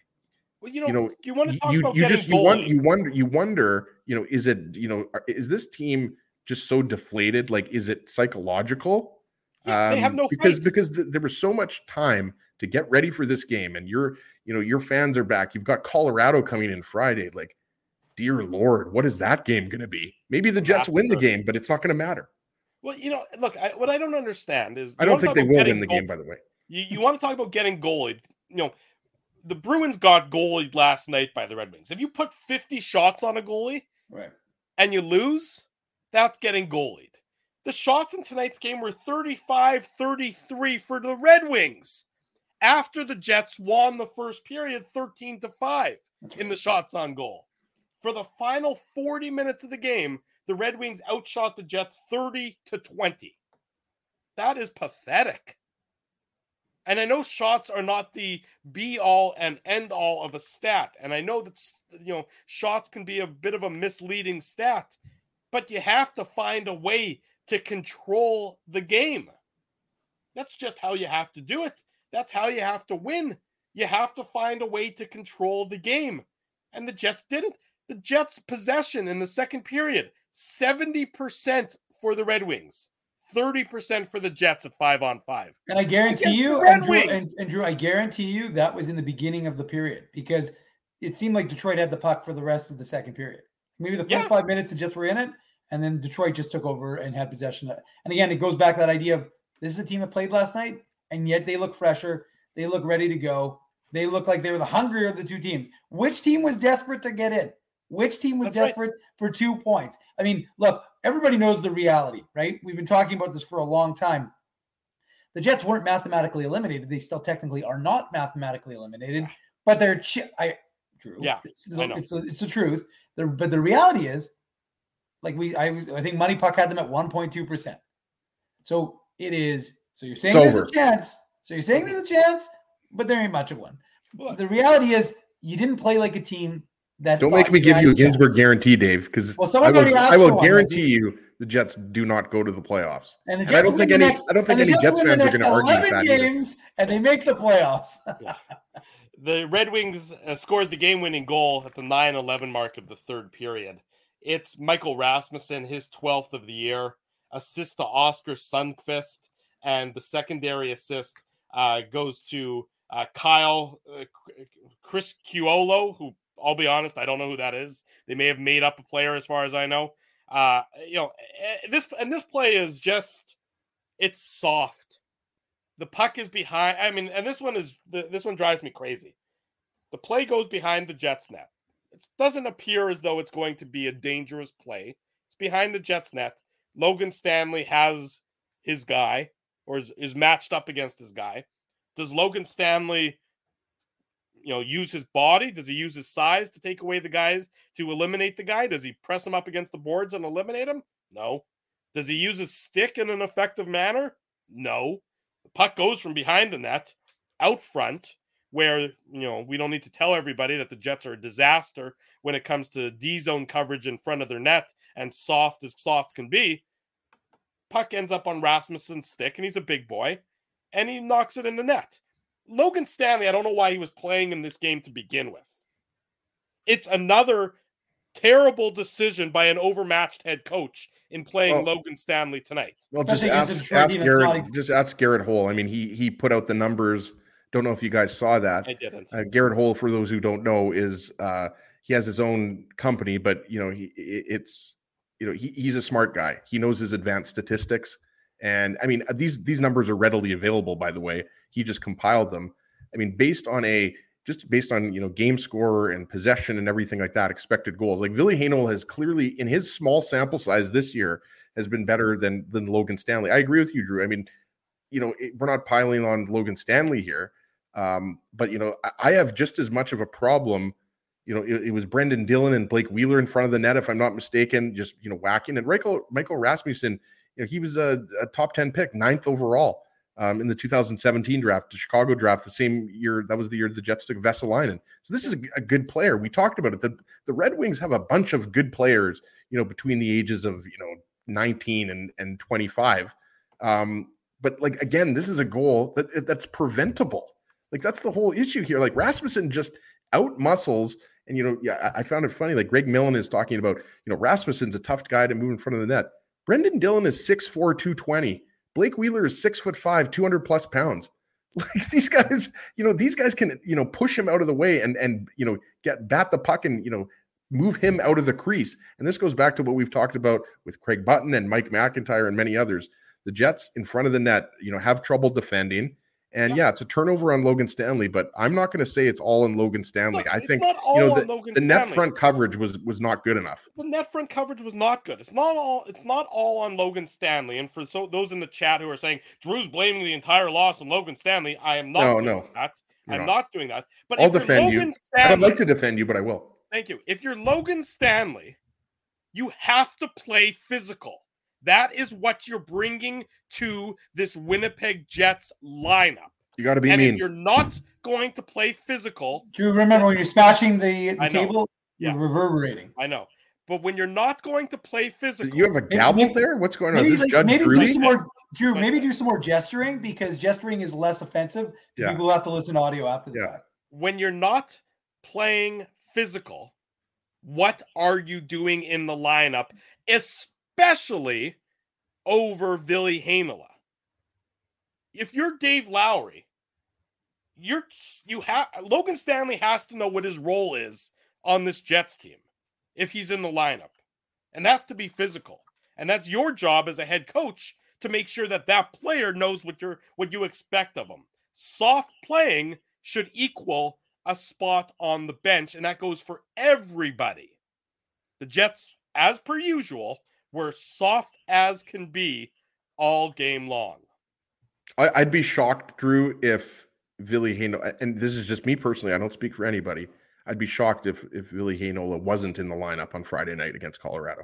well, you know, you know, you want to talk you, about you getting just you goalie. wonder, you wonder, you wonder, you know, is it, you know, is this team just so deflated? Like, is it psychological? Yeah, um, they have no because fight. because th- there was so much time to get ready for this game, and you're, you know, your fans are back. You've got Colorado coming in Friday. Like, dear Lord, what is that game going to be? Maybe the Jets win the game, but it's not going to matter. Well, you know, look, I, what I don't understand is I don't think they will win the goal- game. By the way, you, you want to talk about getting goalied? You know, the Bruins got goalied last night by the Red Wings. If you put fifty shots on a goalie, right, and you lose, that's getting goalied. The shots in tonight's game were thirty-five thirty-three for the Red Wings after the Jets won the first period thirteen to five in the shots on goal. For the final forty minutes of the game, the Red Wings outshot the Jets thirty to twenty. That is pathetic. And I know shots are not the be-all and end-all of a stat. And I know that, you know, shots can be a bit of a misleading stat. But you have to find a way to control the game. That's just how you have to do it. That's how you have to win. You have to find a way to control the game. And the Jets didn't. The Jets' possession in the second period, seventy percent for the Red Wings, thirty percent for the Jets at five on five. And I guarantee you, and Drew, and, and Drew, I guarantee you that was in the beginning of the period because it seemed like Detroit had the puck for the rest of the second period. Maybe the first yeah. five minutes the Jets were in it, and then Detroit just took over and had possession. And again, it goes back to that idea of this is a team that played last night, and yet they look fresher. They look ready to go. They look like they were the hungrier of the two teams. Which team was desperate to get in? Which team was That's desperate right. for two points? I mean, look, everybody knows the reality, right? We've been talking about this for a long time. The Jets weren't mathematically eliminated. They still technically are not mathematically eliminated, but they're chi- I Drew. Yeah, it's, I know. it's, it's the truth. The, but the reality is, like we, I, I think Money Puck had them at one point two percent. So it is. So you're saying it's there's over. a chance. So you're saying there's a chance, but there ain't much of one. Well, the reality is, you didn't play like a team. That Don't make me give you a Ginsburg guarantee, Dave, because well, I will, I will guarantee you the Jets do not go to the playoffs. And, the and I don't think any next, I don't think any Jets fans are going to argue that games, either. And they make the playoffs. Yeah. The Red Wings uh, scored the game-winning goal at the nine eleven mark of the third period. It's Michael Rasmussen, his twelfth of the year, assist to Oscar Sundqvist, and the secondary assist uh, goes to uh, Kyle uh, Chris Cuolo, who I'll be honest, I don't know who that is. They may have made up a player as far as I know. Uh, you know, this and this play is just, it's soft. The puck is behind. I mean, and this one is, this one drives me crazy. The play goes behind the Jets net. It doesn't appear as though it's going to be a dangerous play. It's behind the Jets net. Logan Stanley has his guy or is, is matched up against his guy. Does Logan Stanley, you know, use his body? Does he use his size to take away the guys to eliminate the guy? Does he press him up against the boards and eliminate him? No. Does he use his stick in an effective manner? No. The puck goes from behind the net out front where, you know, we don't need to tell everybody that the Jets are a disaster when it comes to D-zone coverage in front of their net and soft as soft can be. Puck ends up on Rasmussen's stick and he's a big boy and he knocks it in the net. Logan Stanley, I don't know why he was playing in this game to begin with. It's another terrible decision by an overmatched head coach in playing well, Logan Stanley tonight. Well, just ask, ask Garrett. Just ask Garrett Hole. I mean, he he put out the numbers. Don't know if you guys saw that. I didn't. Uh, Garrett Hole, for those who don't know, is uh, he has his own company, but you know he it's you know he, he's a smart guy. He knows his advanced statistics. And I mean, these these numbers are readily available, by the way. He just compiled them. I mean, based on a just based on, you know, game score and possession and everything like that, expected goals. Like Ville Heinola has clearly, in his small sample size this year, has been better than than Logan Stanley. I agree with you, Drew. I mean, you know, it, we're not piling on Logan Stanley here, um, but you know, I, I have just as much of a problem. You know, it, it was Brendan Dillon and Blake Wheeler in front of the net, if I'm not mistaken, just, you know, whacking. And Michael Michael Rasmussen, you know, he was a, a top ten pick, ninth overall um, in the two thousand seventeen draft, the Chicago draft, the same year. That was the year the Jets took Vesalainen. So this is a, a good player. We talked about it. The, the Red Wings have a bunch of good players, you know, between the ages of, you know, nineteen and, and twenty-five. Um, but like, again, this is a goal that that's preventable. Like, that's the whole issue here. Like, Rasmussen just out muscles. And, you know, yeah, I found it funny. Like, Greg Millen is talking about, you know, Rasmussen's a tough guy to move in front of the net. Brendan Dillon is six foot four, two twenty. Blake Wheeler is six foot five, two hundred plus pounds. Like, these guys, you know, these guys can, you know, push him out of the way and, and, you know, get bat the puck and, you know, move him out of the crease. And this goes back to what we've talked about with Craig Button and Mike McIntyre and many others. The Jets in front of the net, you know, have trouble defending. And yeah, yeah it's a turnover on Logan Stanley, but I'm not going to say it's all on Logan Stanley. Look, I think, you know, the, the net front coverage was was not good enough. The net front coverage was not good. It's not all it's not all on Logan Stanley. And for so those in the chat who are saying Drew's blaming the entire loss on Logan Stanley, I am not no, doing no, that. I'm not. not doing that. But I'll if defend Logan you. Stanley, I'd like to defend you, but I will. Thank you. If you're Logan Stanley You have to play physical. That is what you're bringing to this Winnipeg Jets lineup. You got to be and mean. If you're not going to play physical, do you remember when you're smashing the, the table? Yeah. You're reverberating. I know. But when you're not going to play physical, you have a gavel maybe, there. What's going on? Is this like, Judge maybe Drury? Do some more, Drew, maybe do some more gesturing, because gesturing is less offensive. Yeah. People have to listen to audio after the yeah. fact. When you're not playing physical, what are you doing in the lineup, especially over Ville Heinola? If you're Dave Lowry, you're you have Logan Stanley has to know what his role is on this Jets team if he's in the lineup, and that's to be physical. And that's your job as a head coach to make sure that that player knows what you're what you expect of him. Soft playing should equal a spot on the bench, and that goes for everybody. The Jets, as per usual, were soft as can be all game long. I, I'd be shocked, Drew, if Ville Heinola, and this is just me personally, I don't speak for anybody, I'd be shocked if, if Ville Heinola wasn't in the lineup on Friday night against Colorado.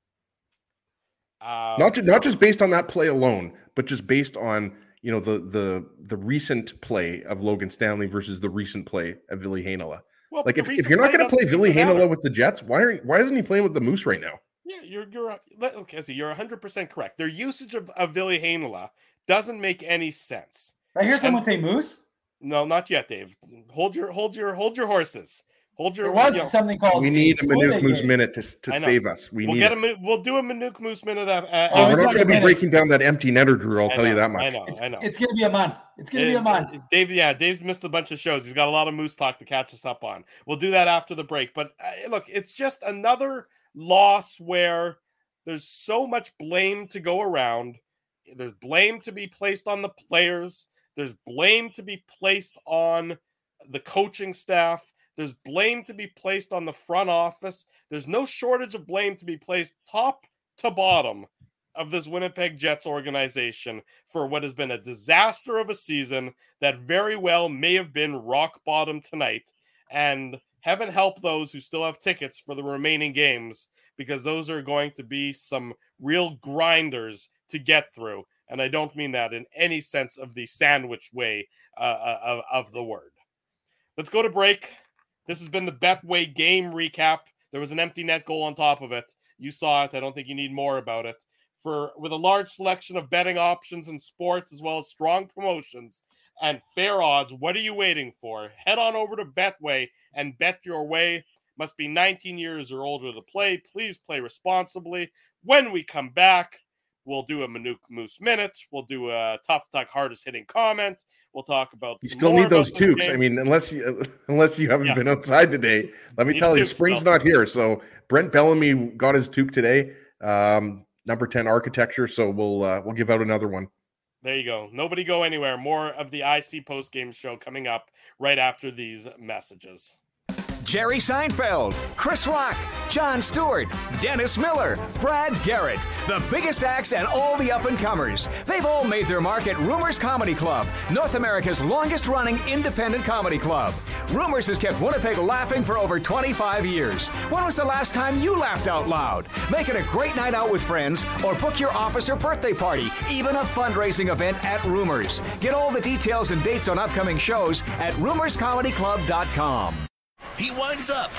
Uh, not, ju- not just based on that play alone, but just based on, you know, the the the recent play of Logan Stanley versus the recent play of Ville Heinola. Well, like if, if you're not going to play Ville Heinola with the Jets, why are why isn't he playing with the Moose right now? Yeah, you're you're okay. So you're one hundred percent correct. Their usage of, of Ville Heinola doesn't make any sense. I hear someone say Moose. No, not yet, Dave. Hold your hold your hold your horses. Hold your. There was you know, something called. We need a Manuk Moose minute to, to save us. We we'll need. Get it. a, we'll do a Manuk Moose minute. Uh, oh, we're not going to be breaking down that empty netter, Drew. I'll I tell know, you that much. I know. It's, I know. It's going to be a month. It's going to be a month. Dave, yeah, Dave's missed a bunch of shows. He's got a lot of Moose talk to catch us up on. We'll do that after the break. But uh, look, it's just another loss where there's so much blame to go around. There's blame to be placed on the players. There's blame to be placed on the coaching staff. There's blame to be placed on the front office. There's no shortage of blame to be placed top to bottom of this Winnipeg Jets organization for what has been a disaster of a season that very well may have been rock bottom tonight. And heaven help those who still have tickets for the remaining games, because those are going to be some real grinders to get through. And I don't mean that in any sense of the sandwich way uh, of, of the word. Let's go to break. This has been the Betway game recap. There was an empty net goal on top of it. You saw it. I don't think you need more about it. For with a large selection of betting options in sports, as well as strong promotions and fair odds, what are you waiting for? Head on over to Betway and bet your way. Must be nineteen years or older to play. Please play responsibly. When we come back, we'll do a Manuk Moose minute. We'll do a Tough Tuck hardest hitting comment. We'll talk about. You still need those toques. Game. I mean, unless you unless you haven't yeah. been outside today, let me need tell you, spring's still. Not here. So Brent Bellamy got his toque today, um, number ten architecture. So we'll uh, we'll give out another one. There you go. Nobody go anywhere. More of the I C post game show coming up right after these messages. Jerry Seinfeld, Chris Rock, Jon Stewart, Dennis Miller, Brad Garrett, the biggest acts and all the up-and-comers. They've all made their mark at Rumors Comedy Club, North America's longest-running independent comedy club. Rumors has kept Winnipeg laughing for over twenty-five years. When was the last time you laughed out loud? Make it a great night out with friends or book your office or birthday party, even a fundraising event at Rumors. Get all the details and dates on upcoming shows at rumors comedy club dot com. He winds up.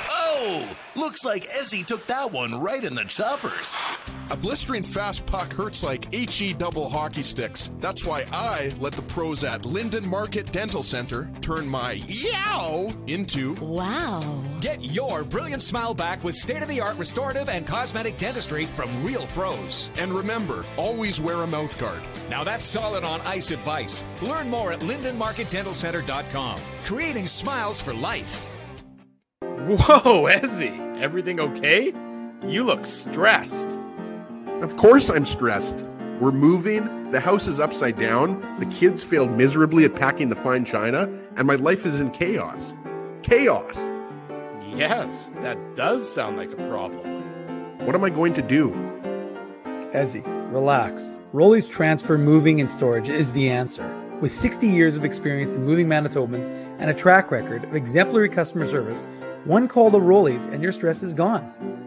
Oh, looks like Ezzy took that one right in the choppers. A blistering fast puck hurts like H E double hockey sticks. That's why I let the pros at Linden Market Dental Center turn my yow into wow. Get your brilliant smile back with state-of-the-art restorative and cosmetic dentistry from real pros. And remember, always wear a mouth guard. Now that's solid on ice advice. Learn more at linden market dental center dot com. Creating smiles for life. Whoa, Ezzy, everything okay? You look stressed. Of course I'm stressed. We're moving, the house is upside down, the kids failed miserably at packing the fine china, and my life is in chaos. Chaos! Yes, that does sound like a problem. What am I going to do? Ezzy, relax. Rolly's Transfer Moving and Storage is the answer. With sixty years of experience in moving Manitobans and a track record of exemplary customer service, one call to Rolly's and your stress is gone.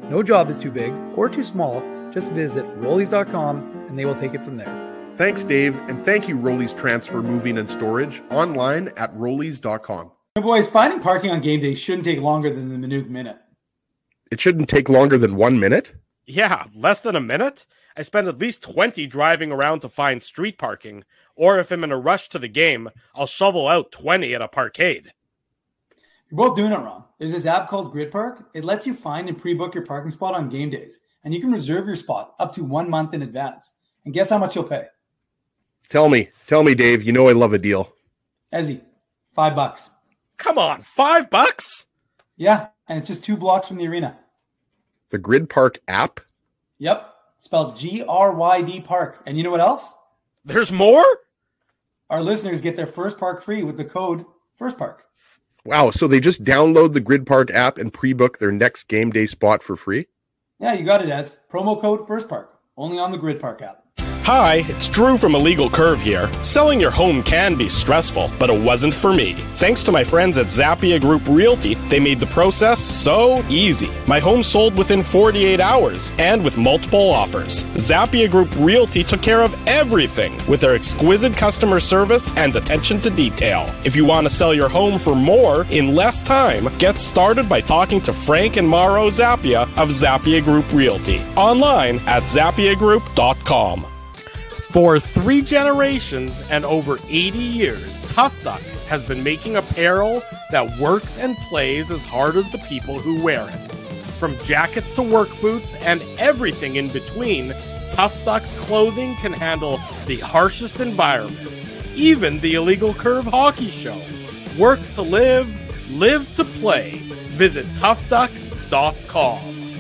No job is too big or too small. Just visit rollies dot com and they will take it from there. Thanks, Dave, and thank you, Rollies Transfer Moving and Storage, online at rollies dot com. Hey boys, finding parking on game day shouldn't take longer than the Minute Minute. It shouldn't take longer than one minute? Yeah, less than a minute? I spend at least twenty driving around to find street parking, or if I'm in a rush to the game, I'll shovel out twenty at a parkade. You're both doing it wrong. There's this app called Grid Park. It lets you find and pre-book your parking spot on game days, and you can reserve your spot up to one month in advance. And guess how much you'll pay? Tell me, tell me, Dave. You know I love a deal. Ezzy, five bucks. Come on, five bucks? Yeah, and it's just two blocks from the arena. The Grid Park app? Yep, spelled G R Y D Park. And you know what else? There's more? Our listeners get their first park free with the code FIRSTPARK. Wow, so they just download the Grid Park app and pre-book their next game day spot for free? Yeah, you got it, Ez. Promo code FIRSTPARK. Only on the Grid Park app. Hi, it's Drew from Illegal Curve here. Selling your home can be stressful, but it wasn't for me. Thanks to my friends at Zappia Group Realty, they made the process so easy. My home sold within forty-eight hours and with multiple offers. Zappia Group Realty took care of everything with their exquisite customer service and attention to detail. If you want to sell your home for more in less time, get started by talking to Frank and Mauro Zappia of Zappia Group Realty. Online at zappia group dot com. For three generations and over eighty years, Tough Duck has been making apparel that works and plays as hard as the people who wear it. From jackets to work boots and everything in between, Tough Duck's clothing can handle the harshest environments, even the Illegal Curve hockey show. Work to live, live to play. Visit tough duck dot com.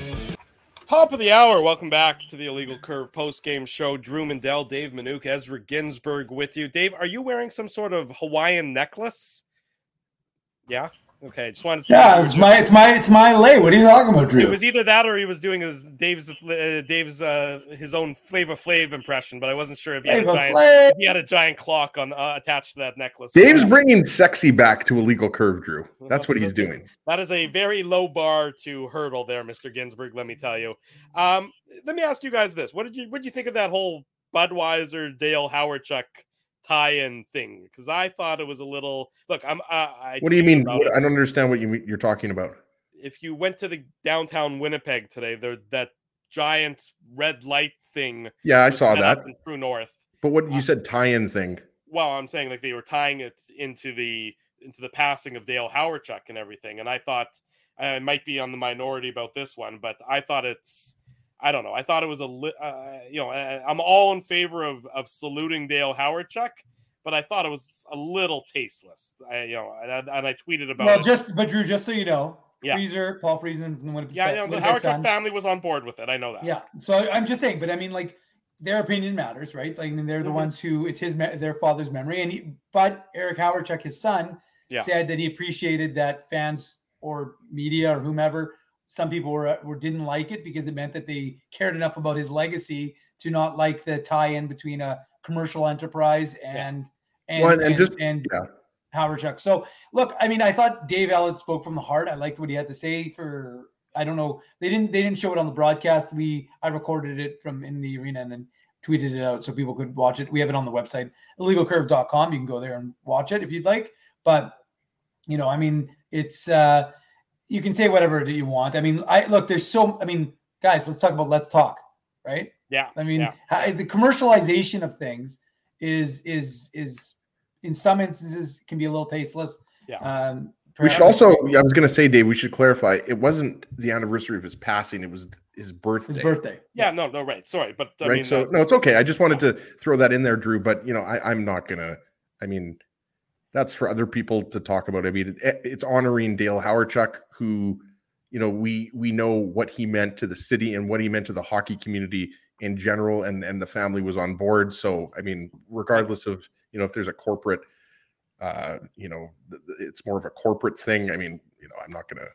Top of the hour. Welcome back to the Illegal Curve post-game show. Drew Mandel, Dave Minuk, Ezra Ginsburg with you. Dave, are you wearing some sort of Hawaiian necklace? Yeah? Okay, just wanted to see. Yeah, it's my, it's my, it's my lay. What are you talking about, Drew? It was either that or he was doing his Dave's, uh, Dave's, uh, his own Flavor Flav impression, but I wasn't sure if he, had a, giant, if he had a giant clock on uh, attached to that necklace. Dave's bringing sexy back to Illegal Curve, Drew. That's what he's doing. That is a very low bar to hurdle there, Mister Ginsburg, let me tell you. Um, let me ask you guys this. What did you what did you think of that whole Budweiser, Dale Hawerchuk tie-in thing? Because I thought it was a little look. I'm. Uh, I what do you mean? What, I don't understand what you mean, you're talking about. If you went to the downtown Winnipeg today, there that giant red light thing. Yeah, I saw that. In True North. But what you said, tie-in thing. Well, I'm saying like they were tying it into the into the passing of Dale Hawerchuk and everything, and I thought I might be on the minority about this one, but I thought it's. I don't know. I thought it was a, uh, you know, I'm all in favor of, of saluting Dale Hawerchuk, but I thought it was a little tasteless. I, you know, and, and I tweeted about well, it. just, but Drew, just so you know, yeah. Freezer, Paul Friesen from the Winnipeg. Yeah, you know, the Hawerchuk family was on board with it. I know that. Yeah. So I'm just saying, but I mean, like, their opinion matters, right? Like, I mean, they're the mm-hmm. ones who it's his, their father's memory. And he, but Eric Hawerchuk, his son, yeah. said that he appreciated that fans or media or whomever, some people were, were didn't like it because it meant that they cared enough about his legacy to not like the tie-in between a commercial enterprise and yeah. and, well, and, and just and yeah. Hawerchuk. So look, I mean, I thought Dave Ellett spoke from the heart. I liked what he had to say. For I don't know, they didn't they didn't show it on the broadcast. We I recorded it from in the arena and then tweeted it out so people could watch it. We have it on the website illegal curve dot com. You can go there and watch it if you'd like. But you know, I mean, it's. uh You can say whatever that you want. I mean, I look, there's so, I mean, guys, let's talk about Let's Talk, right? Yeah. I mean, yeah. how, the commercialization of things is, is, is in some instances can be a little tasteless. Yeah. Um, we should also, I was going to say, Dave, we should clarify. It wasn't the anniversary of his passing. It was his birthday. His birthday. Yeah, no, no, right. Sorry. But I right. mean, so uh, no, it's okay. I just wanted to throw that in there, Drew, but you know, I, I'm not going to, I mean, that's for other people to talk about. I mean, it, it's honoring Dale Hawerchuk, who, you know, we we know what he meant to the city and what he meant to the hockey community in general, and and the family was on board. So, I mean, regardless of, you know, if there's a corporate, uh, you know, it's more of a corporate thing. I mean, you know, I'm not going to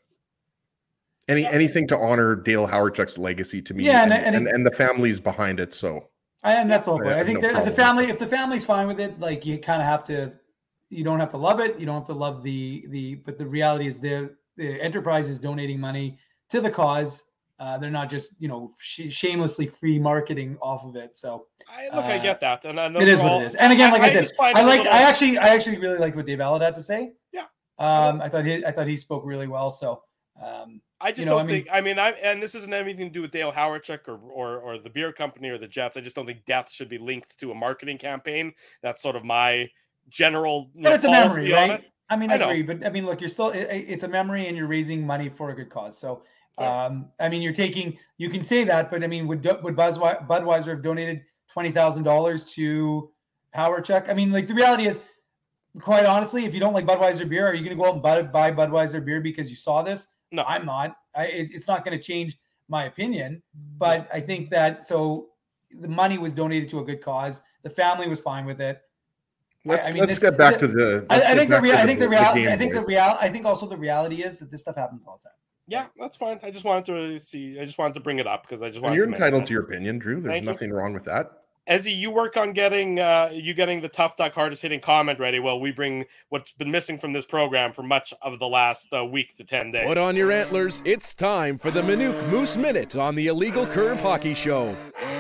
any anything to honor Dale Hawerchuk's legacy to me, yeah, and, and, and, and, and the family's behind it. So, and that's all. I, I think no the, the family, if the family's fine with it, like you kind of have to. You don't have to love it. You don't have to love the the. But the reality is, the the enterprise is donating money to the cause. Uh, they're not just, you know, sh- shamelessly free marketing off of it. So I, look, uh, I get that, and, and it is all, what it is. And again, like I, I said, I like. Little... I actually, I actually really liked what Dave Allard had to say. Yeah, um, I thought he, I thought he spoke really well. So um, I just you know, don't I mean, think. I mean, I and this isn't anything to do with Dale Hawerchuk or, or or the beer company or the Jets. I just don't think death should be linked to a marketing campaign. That's sort of my general. But know, it's a memory, right? It. I mean, I, I agree, but I mean, look, you're still. It, it's a memory, and you're raising money for a good cause. So. Um, I mean, you're taking, you can say that, but I mean, would, would Budweiser, Budweiser have donated twenty thousand dollars to Hawerchuk? I mean, like the reality is, quite honestly, if you don't like Budweiser beer, are you going to go out and buy, buy Budweiser beer because you saw this? No, I'm not. I, it, it's not going to change my opinion, but I think that, so the money was donated to a good cause. The family was fine with it. Let's, I mean, let's this, get back the, to the, I, I think the, rea- the, I think the reality, I think boy. the real, I think also the reality is that this stuff happens all the time. Yeah, that's fine. I just wanted to see. I just wanted to bring it up because I just wanted. And you're to entitled to your opinion, Drew. There's Thank nothing you. wrong with that. Ezzy, you work on getting uh, you getting the Tough Duck hardest hitting comment ready. Well, we bring what's been missing from this program for much of the last uh, week to ten days. Put on your antlers. It's time for the Minuk Moose Minute on the Illegal Curve Hockey Show.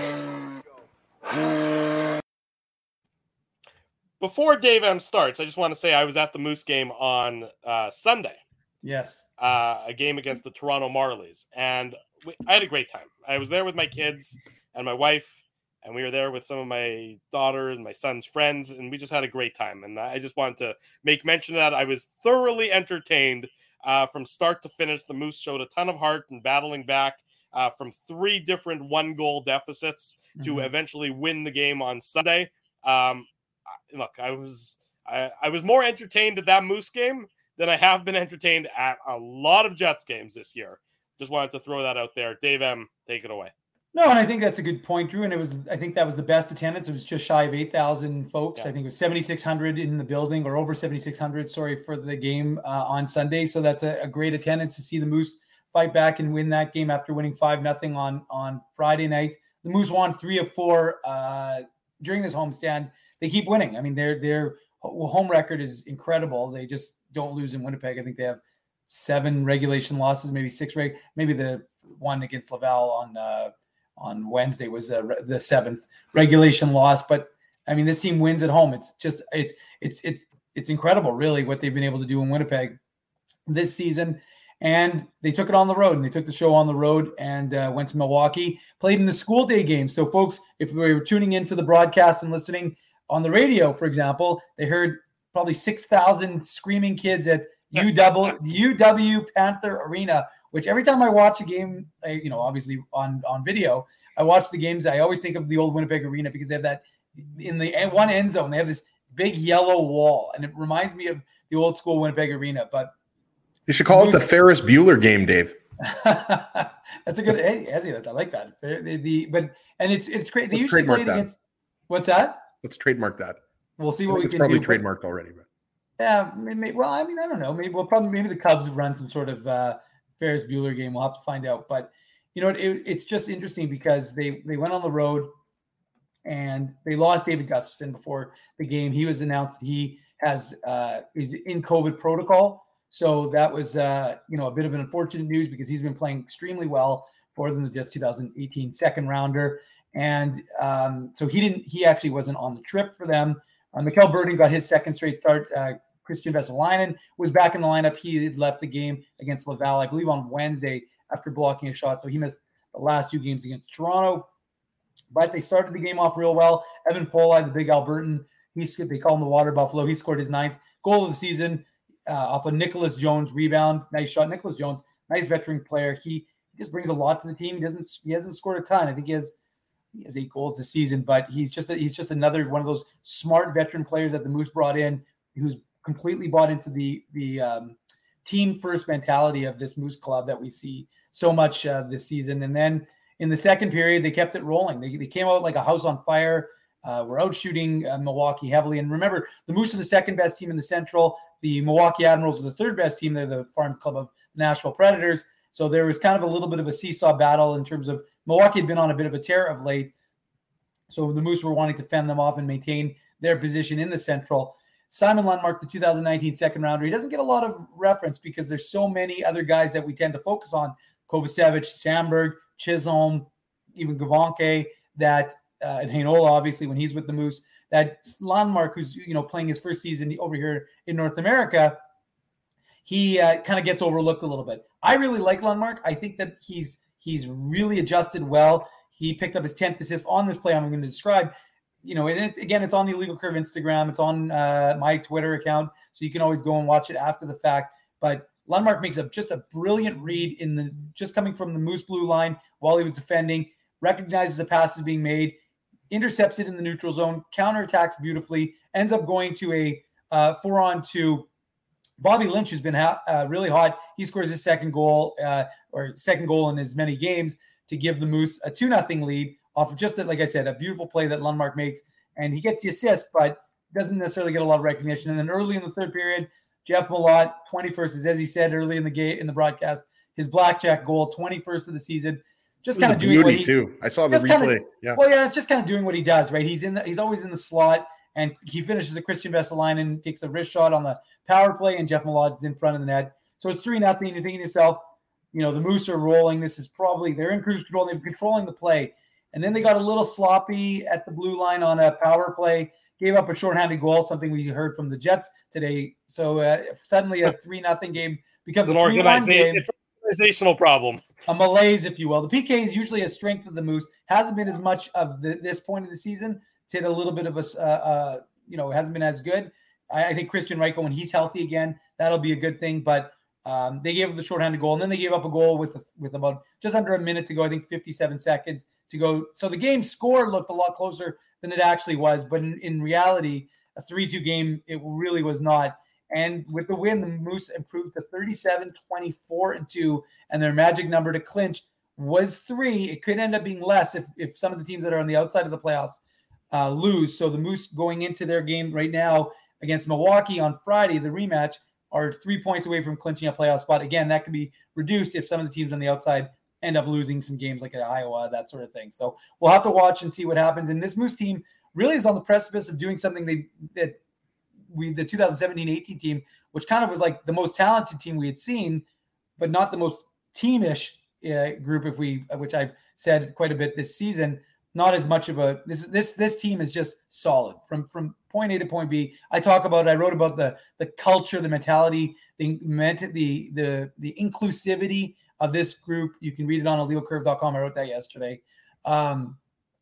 Before Dave M starts, I just want to say I was at the Moose game on uh, Sunday. Yes. Uh, a game against the Toronto Marlies. And we, I had a great time. I was there with my kids and my wife, and we were there with some of my daughters and my son's friends, and we just had a great time. And I just wanted to make mention of that. I was thoroughly entertained uh, from start to finish. The Moose showed a ton of heart and battling back uh, from three different one-goal deficits mm-hmm. to eventually win the game on Sunday. Um, look, I was I, I was more entertained at that Moose game than I have been entertained at a lot of Jets games this year. Just wanted to throw that out there. Dave M., take it away. No, and I think that's a good point, Drew. And it was, I think that was the best attendance. It was just shy of eight thousand folks. Yeah. I think it was seventy-six hundred in the building, or over seventy-six hundred, sorry, for the game uh, on Sunday. So that's a, a great attendance to see the Moose fight back and win that game after winning five nothing on, on Friday night. The Moose won three of four uh, during this homestand. They keep winning. I mean, their their home record is incredible. They just don't lose in Winnipeg. I think they have seven regulation losses, maybe six. Reg- maybe the one against Laval on uh, on Wednesday was the, the seventh regulation loss. But I mean, this team wins at home. It's just it's it's it's it's incredible, really, what they've been able to do in Winnipeg this season. And they took it on the road, and they took the show on the road and uh, went to Milwaukee, played in the school day game. So, folks, if we were tuning into the broadcast and listening on the radio, for example, they heard probably six thousand screaming kids at U W U W Panther Arena, which every time I watch a game, I, you know, obviously on, on video, I watch the games. I always think of the old Winnipeg Arena because they have that in the one end zone. They have this big yellow wall, and it reminds me of the old school Winnipeg Arena. But you should call it the Ferris Bueller game, Dave. That's a good. Hey, Ezzy, I like that. The, the but and it's it's great. They Let's usually play it that. against. What's that? Let's trademark that. We'll see what we it's can probably do. Probably trademarked already, but yeah, maybe, well, I mean, I don't know. Maybe we'll probably maybe the Cubs run some sort of uh, Ferris Bueller game. We'll have to find out. But you know, it, it's just interesting because they they went on the road and they lost David Gustafson before the game. He was announced that he has uh, is in COVID protocol. So that was, uh, you know, a bit of an unfortunate news because he's been playing extremely well for them, the Jets two thousand eighteen second rounder. And um, so he didn't, he actually wasn't on the trip for them. Uh, Mikkel Burden got his second straight start. Uh, Christian Vesalainen was back in the lineup. He had left the game against Laval, I believe, on Wednesday after blocking a shot. So he missed the last two games against Toronto. But they started the game off real well. Evan Poli, the big Albertan, he they call him the Water Buffalo. He scored his ninth goal of the season. Uh, off of Nicholas Jones rebound. Nice shot. Nicholas Jones, nice veteran player. He just brings a lot to the team. He doesn't, he hasn't scored a ton. I think he has, he has eight goals this season, but he's just, a, he's just another one of those smart veteran players that the Moose brought in, who's completely bought into the, the um, team first mentality of this Moose club that we see so much uh, this season. And then in the second period, they kept it rolling. They, they came out like a house on fire. Uh, we're out shooting uh, Milwaukee heavily. And remember, the Moose are the second best team in the Central. The Milwaukee Admirals are the third best team. They're the farm club of the Nashville Predators. So there was kind of a little bit of a seesaw battle in terms of Milwaukee had been on a bit of a tear of late. So the Moose were wanting to fend them off and maintain their position in the Central. Simon Lundmark, the two thousand nineteen second rounder, he doesn't get a lot of reference because there's so many other guys that we tend to focus on. Kovacevic, Sandberg, Chisholm, even Gavanke, that uh, and Heinola, obviously, when he's with the Moose, that Lundmark, who's, you know, playing his first season over here in North America, he uh, kind of gets overlooked a little bit. I really like Lundmark. I think that he's he's really adjusted well. He picked up his tenth assist on this play I'm going to describe. You know, and it, again, it's on the Illegal Curve Instagram. It's on uh, my Twitter account, so you can always go and watch it after the fact. But Lundmark makes up just a brilliant read in the just coming from the Moose blue line while he was defending, recognizes the passes being made, intercepts it in the neutral zone, counterattacks beautifully, ends up going to a uh, four-on-two. Bobby Lynch, who's been ha- uh, really hot, he scores his second goal uh, or second goal in as many games to give the Moose a two nothing lead off of just, a, like I said, a beautiful play that Lundmark makes. And he gets the assist, but doesn't necessarily get a lot of recognition. And then early in the third period, Jeff Malott, twenty-first, as he said early in the game in the broadcast, his blackjack goal, twenty-first of the season. Just kind of doing what he too. I saw the replay. Kind of, yeah. Well, yeah, it's just kind of doing what he does, right? He's in the, he's always in the slot, and he finishes a Christian Vesalainen, takes a wrist shot on the power play, and Jeff Malott is in front of the net. So it's three nothing. You're thinking to yourself, you know, the Moose are rolling. This is probably, they're in cruise control. They're controlling the play. And then they got a little sloppy at the blue line on a power play, gave up a shorthanded goal, something we heard from the Jets today. So uh, suddenly a three nothing game becomes it's a an three one game. It's an organizational problem. A malaise, if you will. The P K is usually a strength of the Moose. Hasn't been as much of the, this point of the season. It's hit a little bit of a, uh, uh, you know, hasn't been as good. I, I think Christian Reichel, when he's healthy again, that'll be a good thing. But um, they gave up the shorthanded goal, and then they gave up a goal with with about just under a minute to go. I think fifty-seven seconds to go. So the game score looked a lot closer than it actually was. But in, in reality, a three two game, it really was not. And with the win, the Moose improved to thirty-seven, twenty-four, and two, and their magic number to clinch was three. It could end up being less if, if some of the teams that are on the outside of the playoffs uh, lose. So the Moose going into their game right now against Milwaukee on Friday, the rematch, are three points away from clinching a playoff spot. Again, that could be reduced if some of the teams on the outside end up losing some games like at Iowa, that sort of thing. So we'll have to watch and see what happens. And this Moose team really is on the precipice of doing something they that we the two thousand seventeen eighteen team, which kind of was like the most talented team we had seen, but not the most teamish uh, group, if we, which I've said quite a bit this season. Not as much of a this this this team is just solid from from point A to point B. I talk about I wrote about the the culture, the mentality, the the the the inclusivity of this group. You can read it on illegal curve dot com. I wrote that yesterday. Um,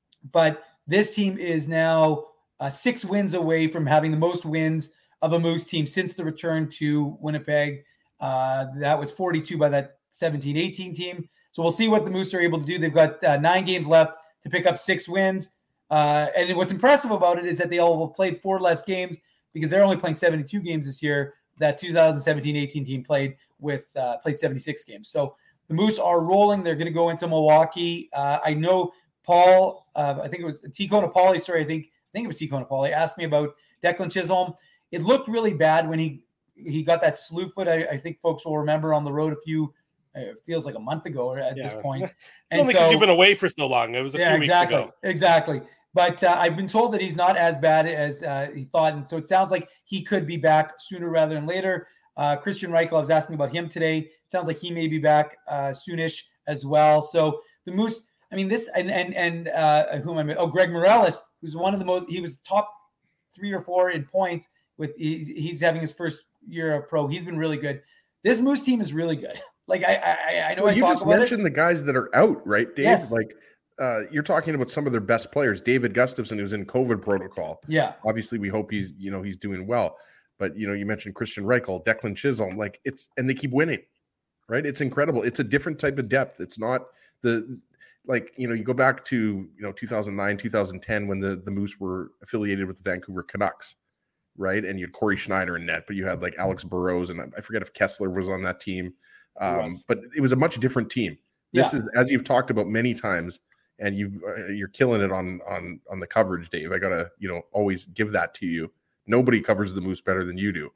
but this team is now uh, six wins away from having the most wins of a Moose team since the return to Winnipeg. Uh, that was forty-two by that seventeen eighteen team. So we'll see what the Moose are able to do. They've got uh, nine games left to pick up six wins. Uh, and what's impressive about it is that they all played four less games because they're only playing seventy-two games this year. That two thousand seventeen eighteen team played with uh, played seventy-six games. So the Moose are rolling. They're going to go into Milwaukee. Uh, I know Paul, uh, I think it was T. Conapoli, sorry, I think I think it was T. Conapoli, asked me about Declan Chisholm. It looked really bad when he he got that slew foot. I, I think folks will remember on the road a few It feels like a month ago at yeah. this point. It's and only so, because you've been away for so long. It was a yeah, few exactly, weeks ago. Exactly. But uh, I've been told that he's not as bad as uh, he thought. And so it sounds like he could be back sooner rather than later. Uh, Christian Reichel, I was asking about him today. It sounds like he may be back uh, soonish as well. So the Moose, I mean, this and, and, and uh, who am I? Oh, Greg Morales, who's one of the most, he was top three or four in points with, he's, he's having his first year of pro. He's been really good. This Moose team is really good. Like I, I, I know well, I you talk just about mentioned it. the guys that are out, right, Dave? Yes. Like uh, you're talking about some of their best players. David Gustafson, who's in COVID protocol. Yeah. Obviously, we hope he's, you know, he's doing well. But you know, you mentioned Christian Reichel, Declan Chisholm. Like it's, and they keep winning, right? It's incredible. It's a different type of depth. It's not the like you know, you go back to you know two thousand nine, two thousand ten when the the Moose were affiliated with the Vancouver Canucks. Right. And you had Corey Schneider in net, but you had like Alex Burrows, and I forget if Kessler was on that team. Um, but it was a much different team. This yeah. is, as you've talked about many times, and you uh, you're killing it on on on the coverage, Dave. I gotta you know always give that to you. Nobody covers the Moose better than you do.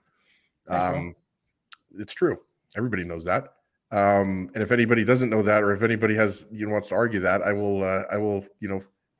Um, it's true. Everybody knows that. Um, and if anybody doesn't know that, or if anybody has you know wants to argue that, I will uh, I will you know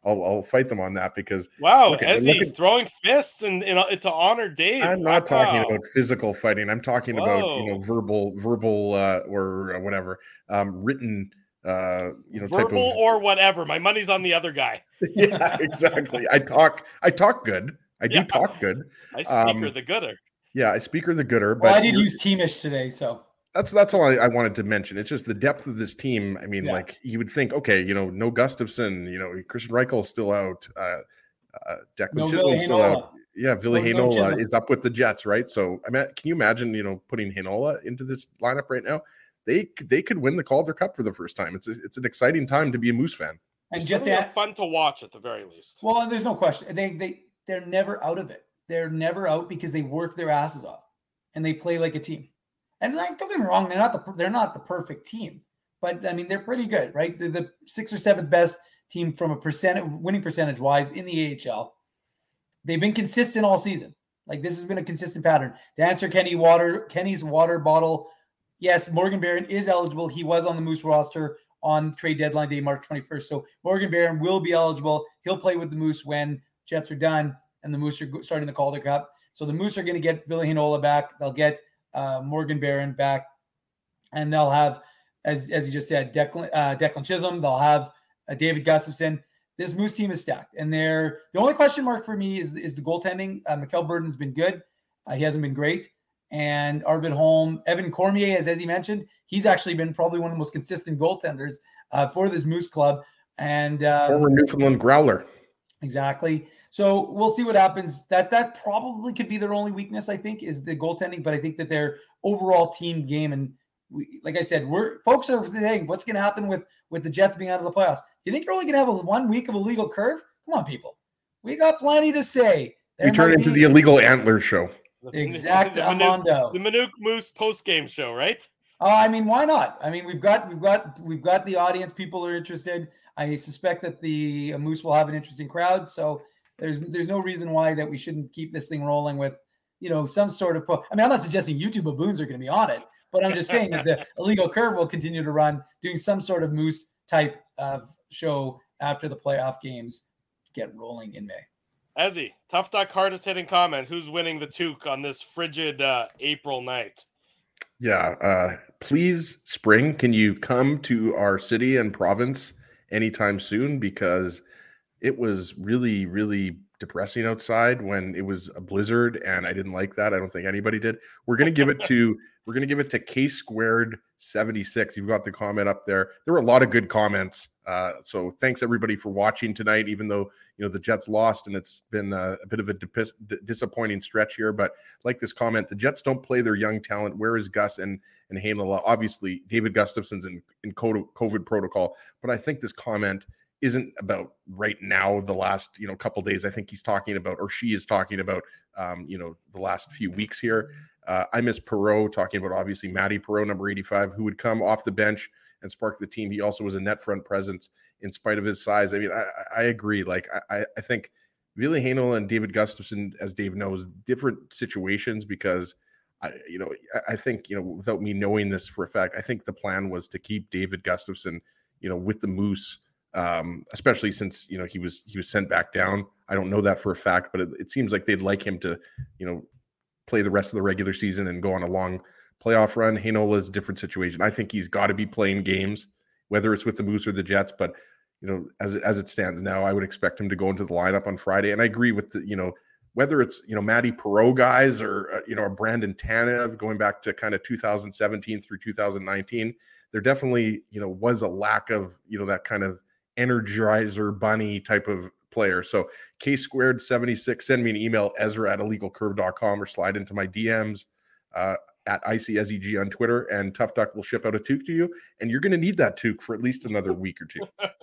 I'll, I'll fight them on that because wow, look, as look he's at, throwing fists and you know, to honor Dave. I'm not wow. talking about physical fighting. I'm talking Whoa. about you know verbal, verbal uh, or whatever um, written. Uh, you know, verbal type of, or whatever. My money's on the other guy. Yeah, exactly. I talk. I talk good. I do yeah. talk good. I speaker um, the gooder. Yeah, I speaker the gooder. Well, but I did use teamish today, so. That's that's all I, I wanted to mention. It's just the depth of this team. I mean, yeah. like you would think, okay, you know, no Gustafson, you know, Christian Reichel's still out, uh, uh, Declan no Chisholm's still out. Yeah, Ville no, Heinola no is up with the Jets, right? So, I mean, can you imagine, you know, putting Heinola into this lineup right now? They they could win the Calder Cup for the first time. It's a, it's an exciting time to be a Moose fan. And it's just add, fun to watch at the very least. Well, there's no question. They they they're never out of it. They're never out because they work their asses off and they play like a team. And like, don't get me wrong, they're not the they're not the perfect team, but I mean they're pretty good, right? They're the sixth or seventh best team from a percent winning percentage wise in the A H L. They've been consistent all season. Like this has been a consistent pattern. To answer Kenny Water Kenny's water bottle. Yes, Morgan Barron is eligible. He was on the Moose roster on trade deadline day, March twenty-first. So Morgan Barron will be eligible. He'll play with the Moose when Jets are done and the Moose are starting the Calder Cup. So the Moose are going to get Ville Heinola back. They'll get uh, Morgan Barron back, and they'll have, as as you just said, Declan, uh, Declan Chisholm. They'll have uh, David Gustafson. This Moose team is stacked, and they're the only question mark for me is is the goaltending. Uh, Mikkel Burton's been good. Uh, he hasn't been great. And Arvid Holm, Evan Cormier, as, as he mentioned, he's actually been probably one of the most consistent goaltenders uh, for this Moose club. And um, former Newfoundland Growler. Exactly. So we'll see what happens. That that probably could be their only weakness, I think, is the goaltending. But I think that their overall team game, and we, like I said, we're folks are saying what's going to happen with with the Jets being out of the playoffs. You think you're only going to have a one week of illegal curve? Come on, people. We got plenty to say. There we turn into be- the illegal antler show. Exact the, the, Armando. The Manuk Moose post game show, right? Oh, I mean, why not? I mean, we've got we've got we've got the audience. People are interested. I suspect that the uh, Moose will have an interesting crowd. So there's there's no reason why that we shouldn't keep this thing rolling with, you know, some sort of. Po- I mean, I'm not suggesting YouTube baboons are going to be on it, but I'm just saying that the illegal curve will continue to run, doing some sort of Moose type of show after the playoff games get rolling in May. Ezzy, Tough Duck hardest hitting comment. Who's winning the toque on this frigid uh, April night? Yeah, uh, please, Spring, can you come to our city and province anytime soon? Because it was really, really depressing outside when it was a blizzard, and I didn't like that. I don't think anybody did. We're gonna give it to we're gonna give it to K Squared seventy-six. You've got the comment up there. There were a lot of good comments. Uh, so thanks everybody for watching tonight, even though, you know, the Jets lost and it's been a, a bit of a dip- disappointing stretch here, but like this comment, the Jets don't play their young talent. Where is Gus and, and Heinola? Obviously David Gustafson's in, in COVID protocol, but I think this comment isn't about right now, the last, you know, couple days. I think he's talking about, or she is talking about, um, you know, the last few weeks here. Uh, I miss Perreault, talking about obviously Matty Perreault, number eighty-five, who would come off the bench and spark the team. He also was a net front presence in spite of his size. I mean, I, I agree. Like, I, I think Ville Heinola and David Gustafson, as Dave knows, different situations because, I, you know, I think, you know, without me knowing this for a fact, I think the plan was to keep David Gustafson, you know, with the Moose, um, especially since, you know, he was he was sent back down. I don't know that for a fact, but it, it seems like they'd like him to, you know, play the rest of the regular season and go on a long playoff run. Heinola's a different situation. I think he's got to be playing games, whether it's with the Moose or the Jets. But, you know, as it, as it stands now, I would expect him to go into the lineup on Friday. And I agree with the, you know, whether it's, you know, Matty Perreault guys or, uh, you know, a Brandon Tanev going back to kind of two thousand seventeen through two thousand nineteen, there definitely, you know, was a lack of, you know, that kind of energizer bunny type of player. So K Squared seventy-six, send me an email, Ezra at illegal curve dot com, or slide into my D Ms. Uh, at I C S E G on Twitter, and Tough Duck will ship out a toque to you, and you're going to need that toque for at least another week or two.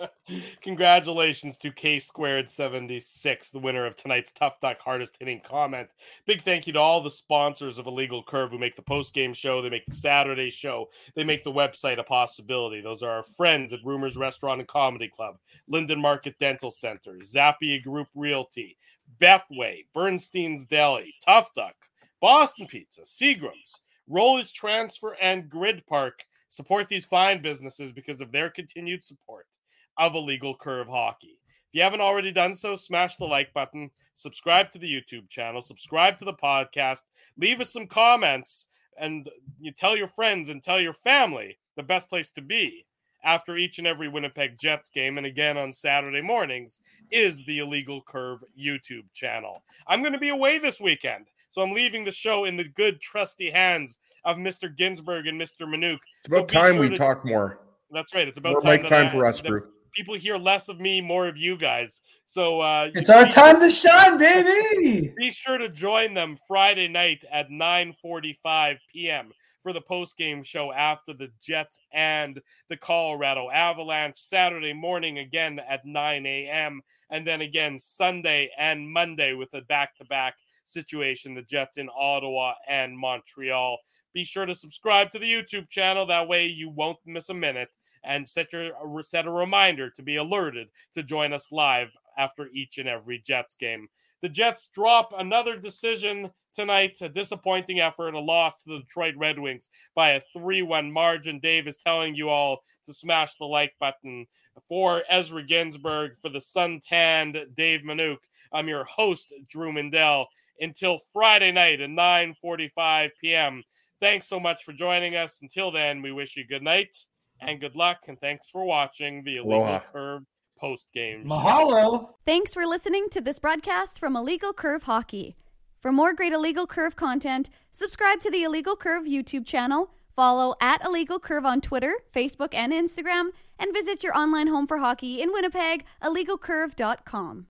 Congratulations to K Squared seventy-six, the winner of tonight's Tough Duck hardest hitting comment. Big thank you to all the sponsors of Illegal Curve who make the post-game show, they make the Saturday show, they make the website a possibility. Those are our friends at Rumors Restaurant and Comedy Club, Linden Market Dental Center, Zappia Group Realty, Betway, Bernstein's Deli, Tough Duck, Boston Pizza, Seagram's, Rollies Transfer, and Grid Park. Support these fine businesses because of their continued support of Illegal Curve Hockey. If you haven't already done so, smash the like button, subscribe to the YouTube channel, subscribe to the podcast, leave us some comments, and you tell your friends and tell your family the best place to be after each and every Winnipeg Jets game, and again on Saturday mornings, is the Illegal Curve YouTube channel. I'm going to be away this weekend, so I'm leaving the show in the good, trusty hands of Mister Ginsburg and Mister Manouk. It's about so time sure we to... talk more. That's right. It's about more time, mic time I, for us, Drew. People hear less of me, more of you guys. So uh, it's our time to shine, baby. Be sure to join them Friday night at nine forty-five p.m. for the post-game show after the Jets and the Colorado Avalanche. Saturday morning again at nine a.m. and then again Sunday and Monday with a back-to-back situation, the Jets in Ottawa and Montreal. Be sure to subscribe to the YouTube channel. That way you won't miss a minute. And set your set a reminder to be alerted to join us live after each and every Jets game. The Jets drop another decision tonight, a disappointing effort, a loss to the Detroit Red Wings by a three one margin. Dave is telling you all to smash the like button. For Ezra Ginsburg, for the suntanned Dave Manouk, I'm your host, Drew Mindell. Until Friday night at nine forty-five p.m. Thanks so much for joining us. Until then, we wish you good night and good luck, and thanks for watching the Illegal Aloha. Curve post-game. Mahalo. Thanks for listening to this broadcast from Illegal Curve Hockey. For more great Illegal Curve content, subscribe to the Illegal Curve YouTube channel, follow at Illegal Curve on Twitter, Facebook, and Instagram, and visit your online home for hockey in Winnipeg, illegal curve dot com.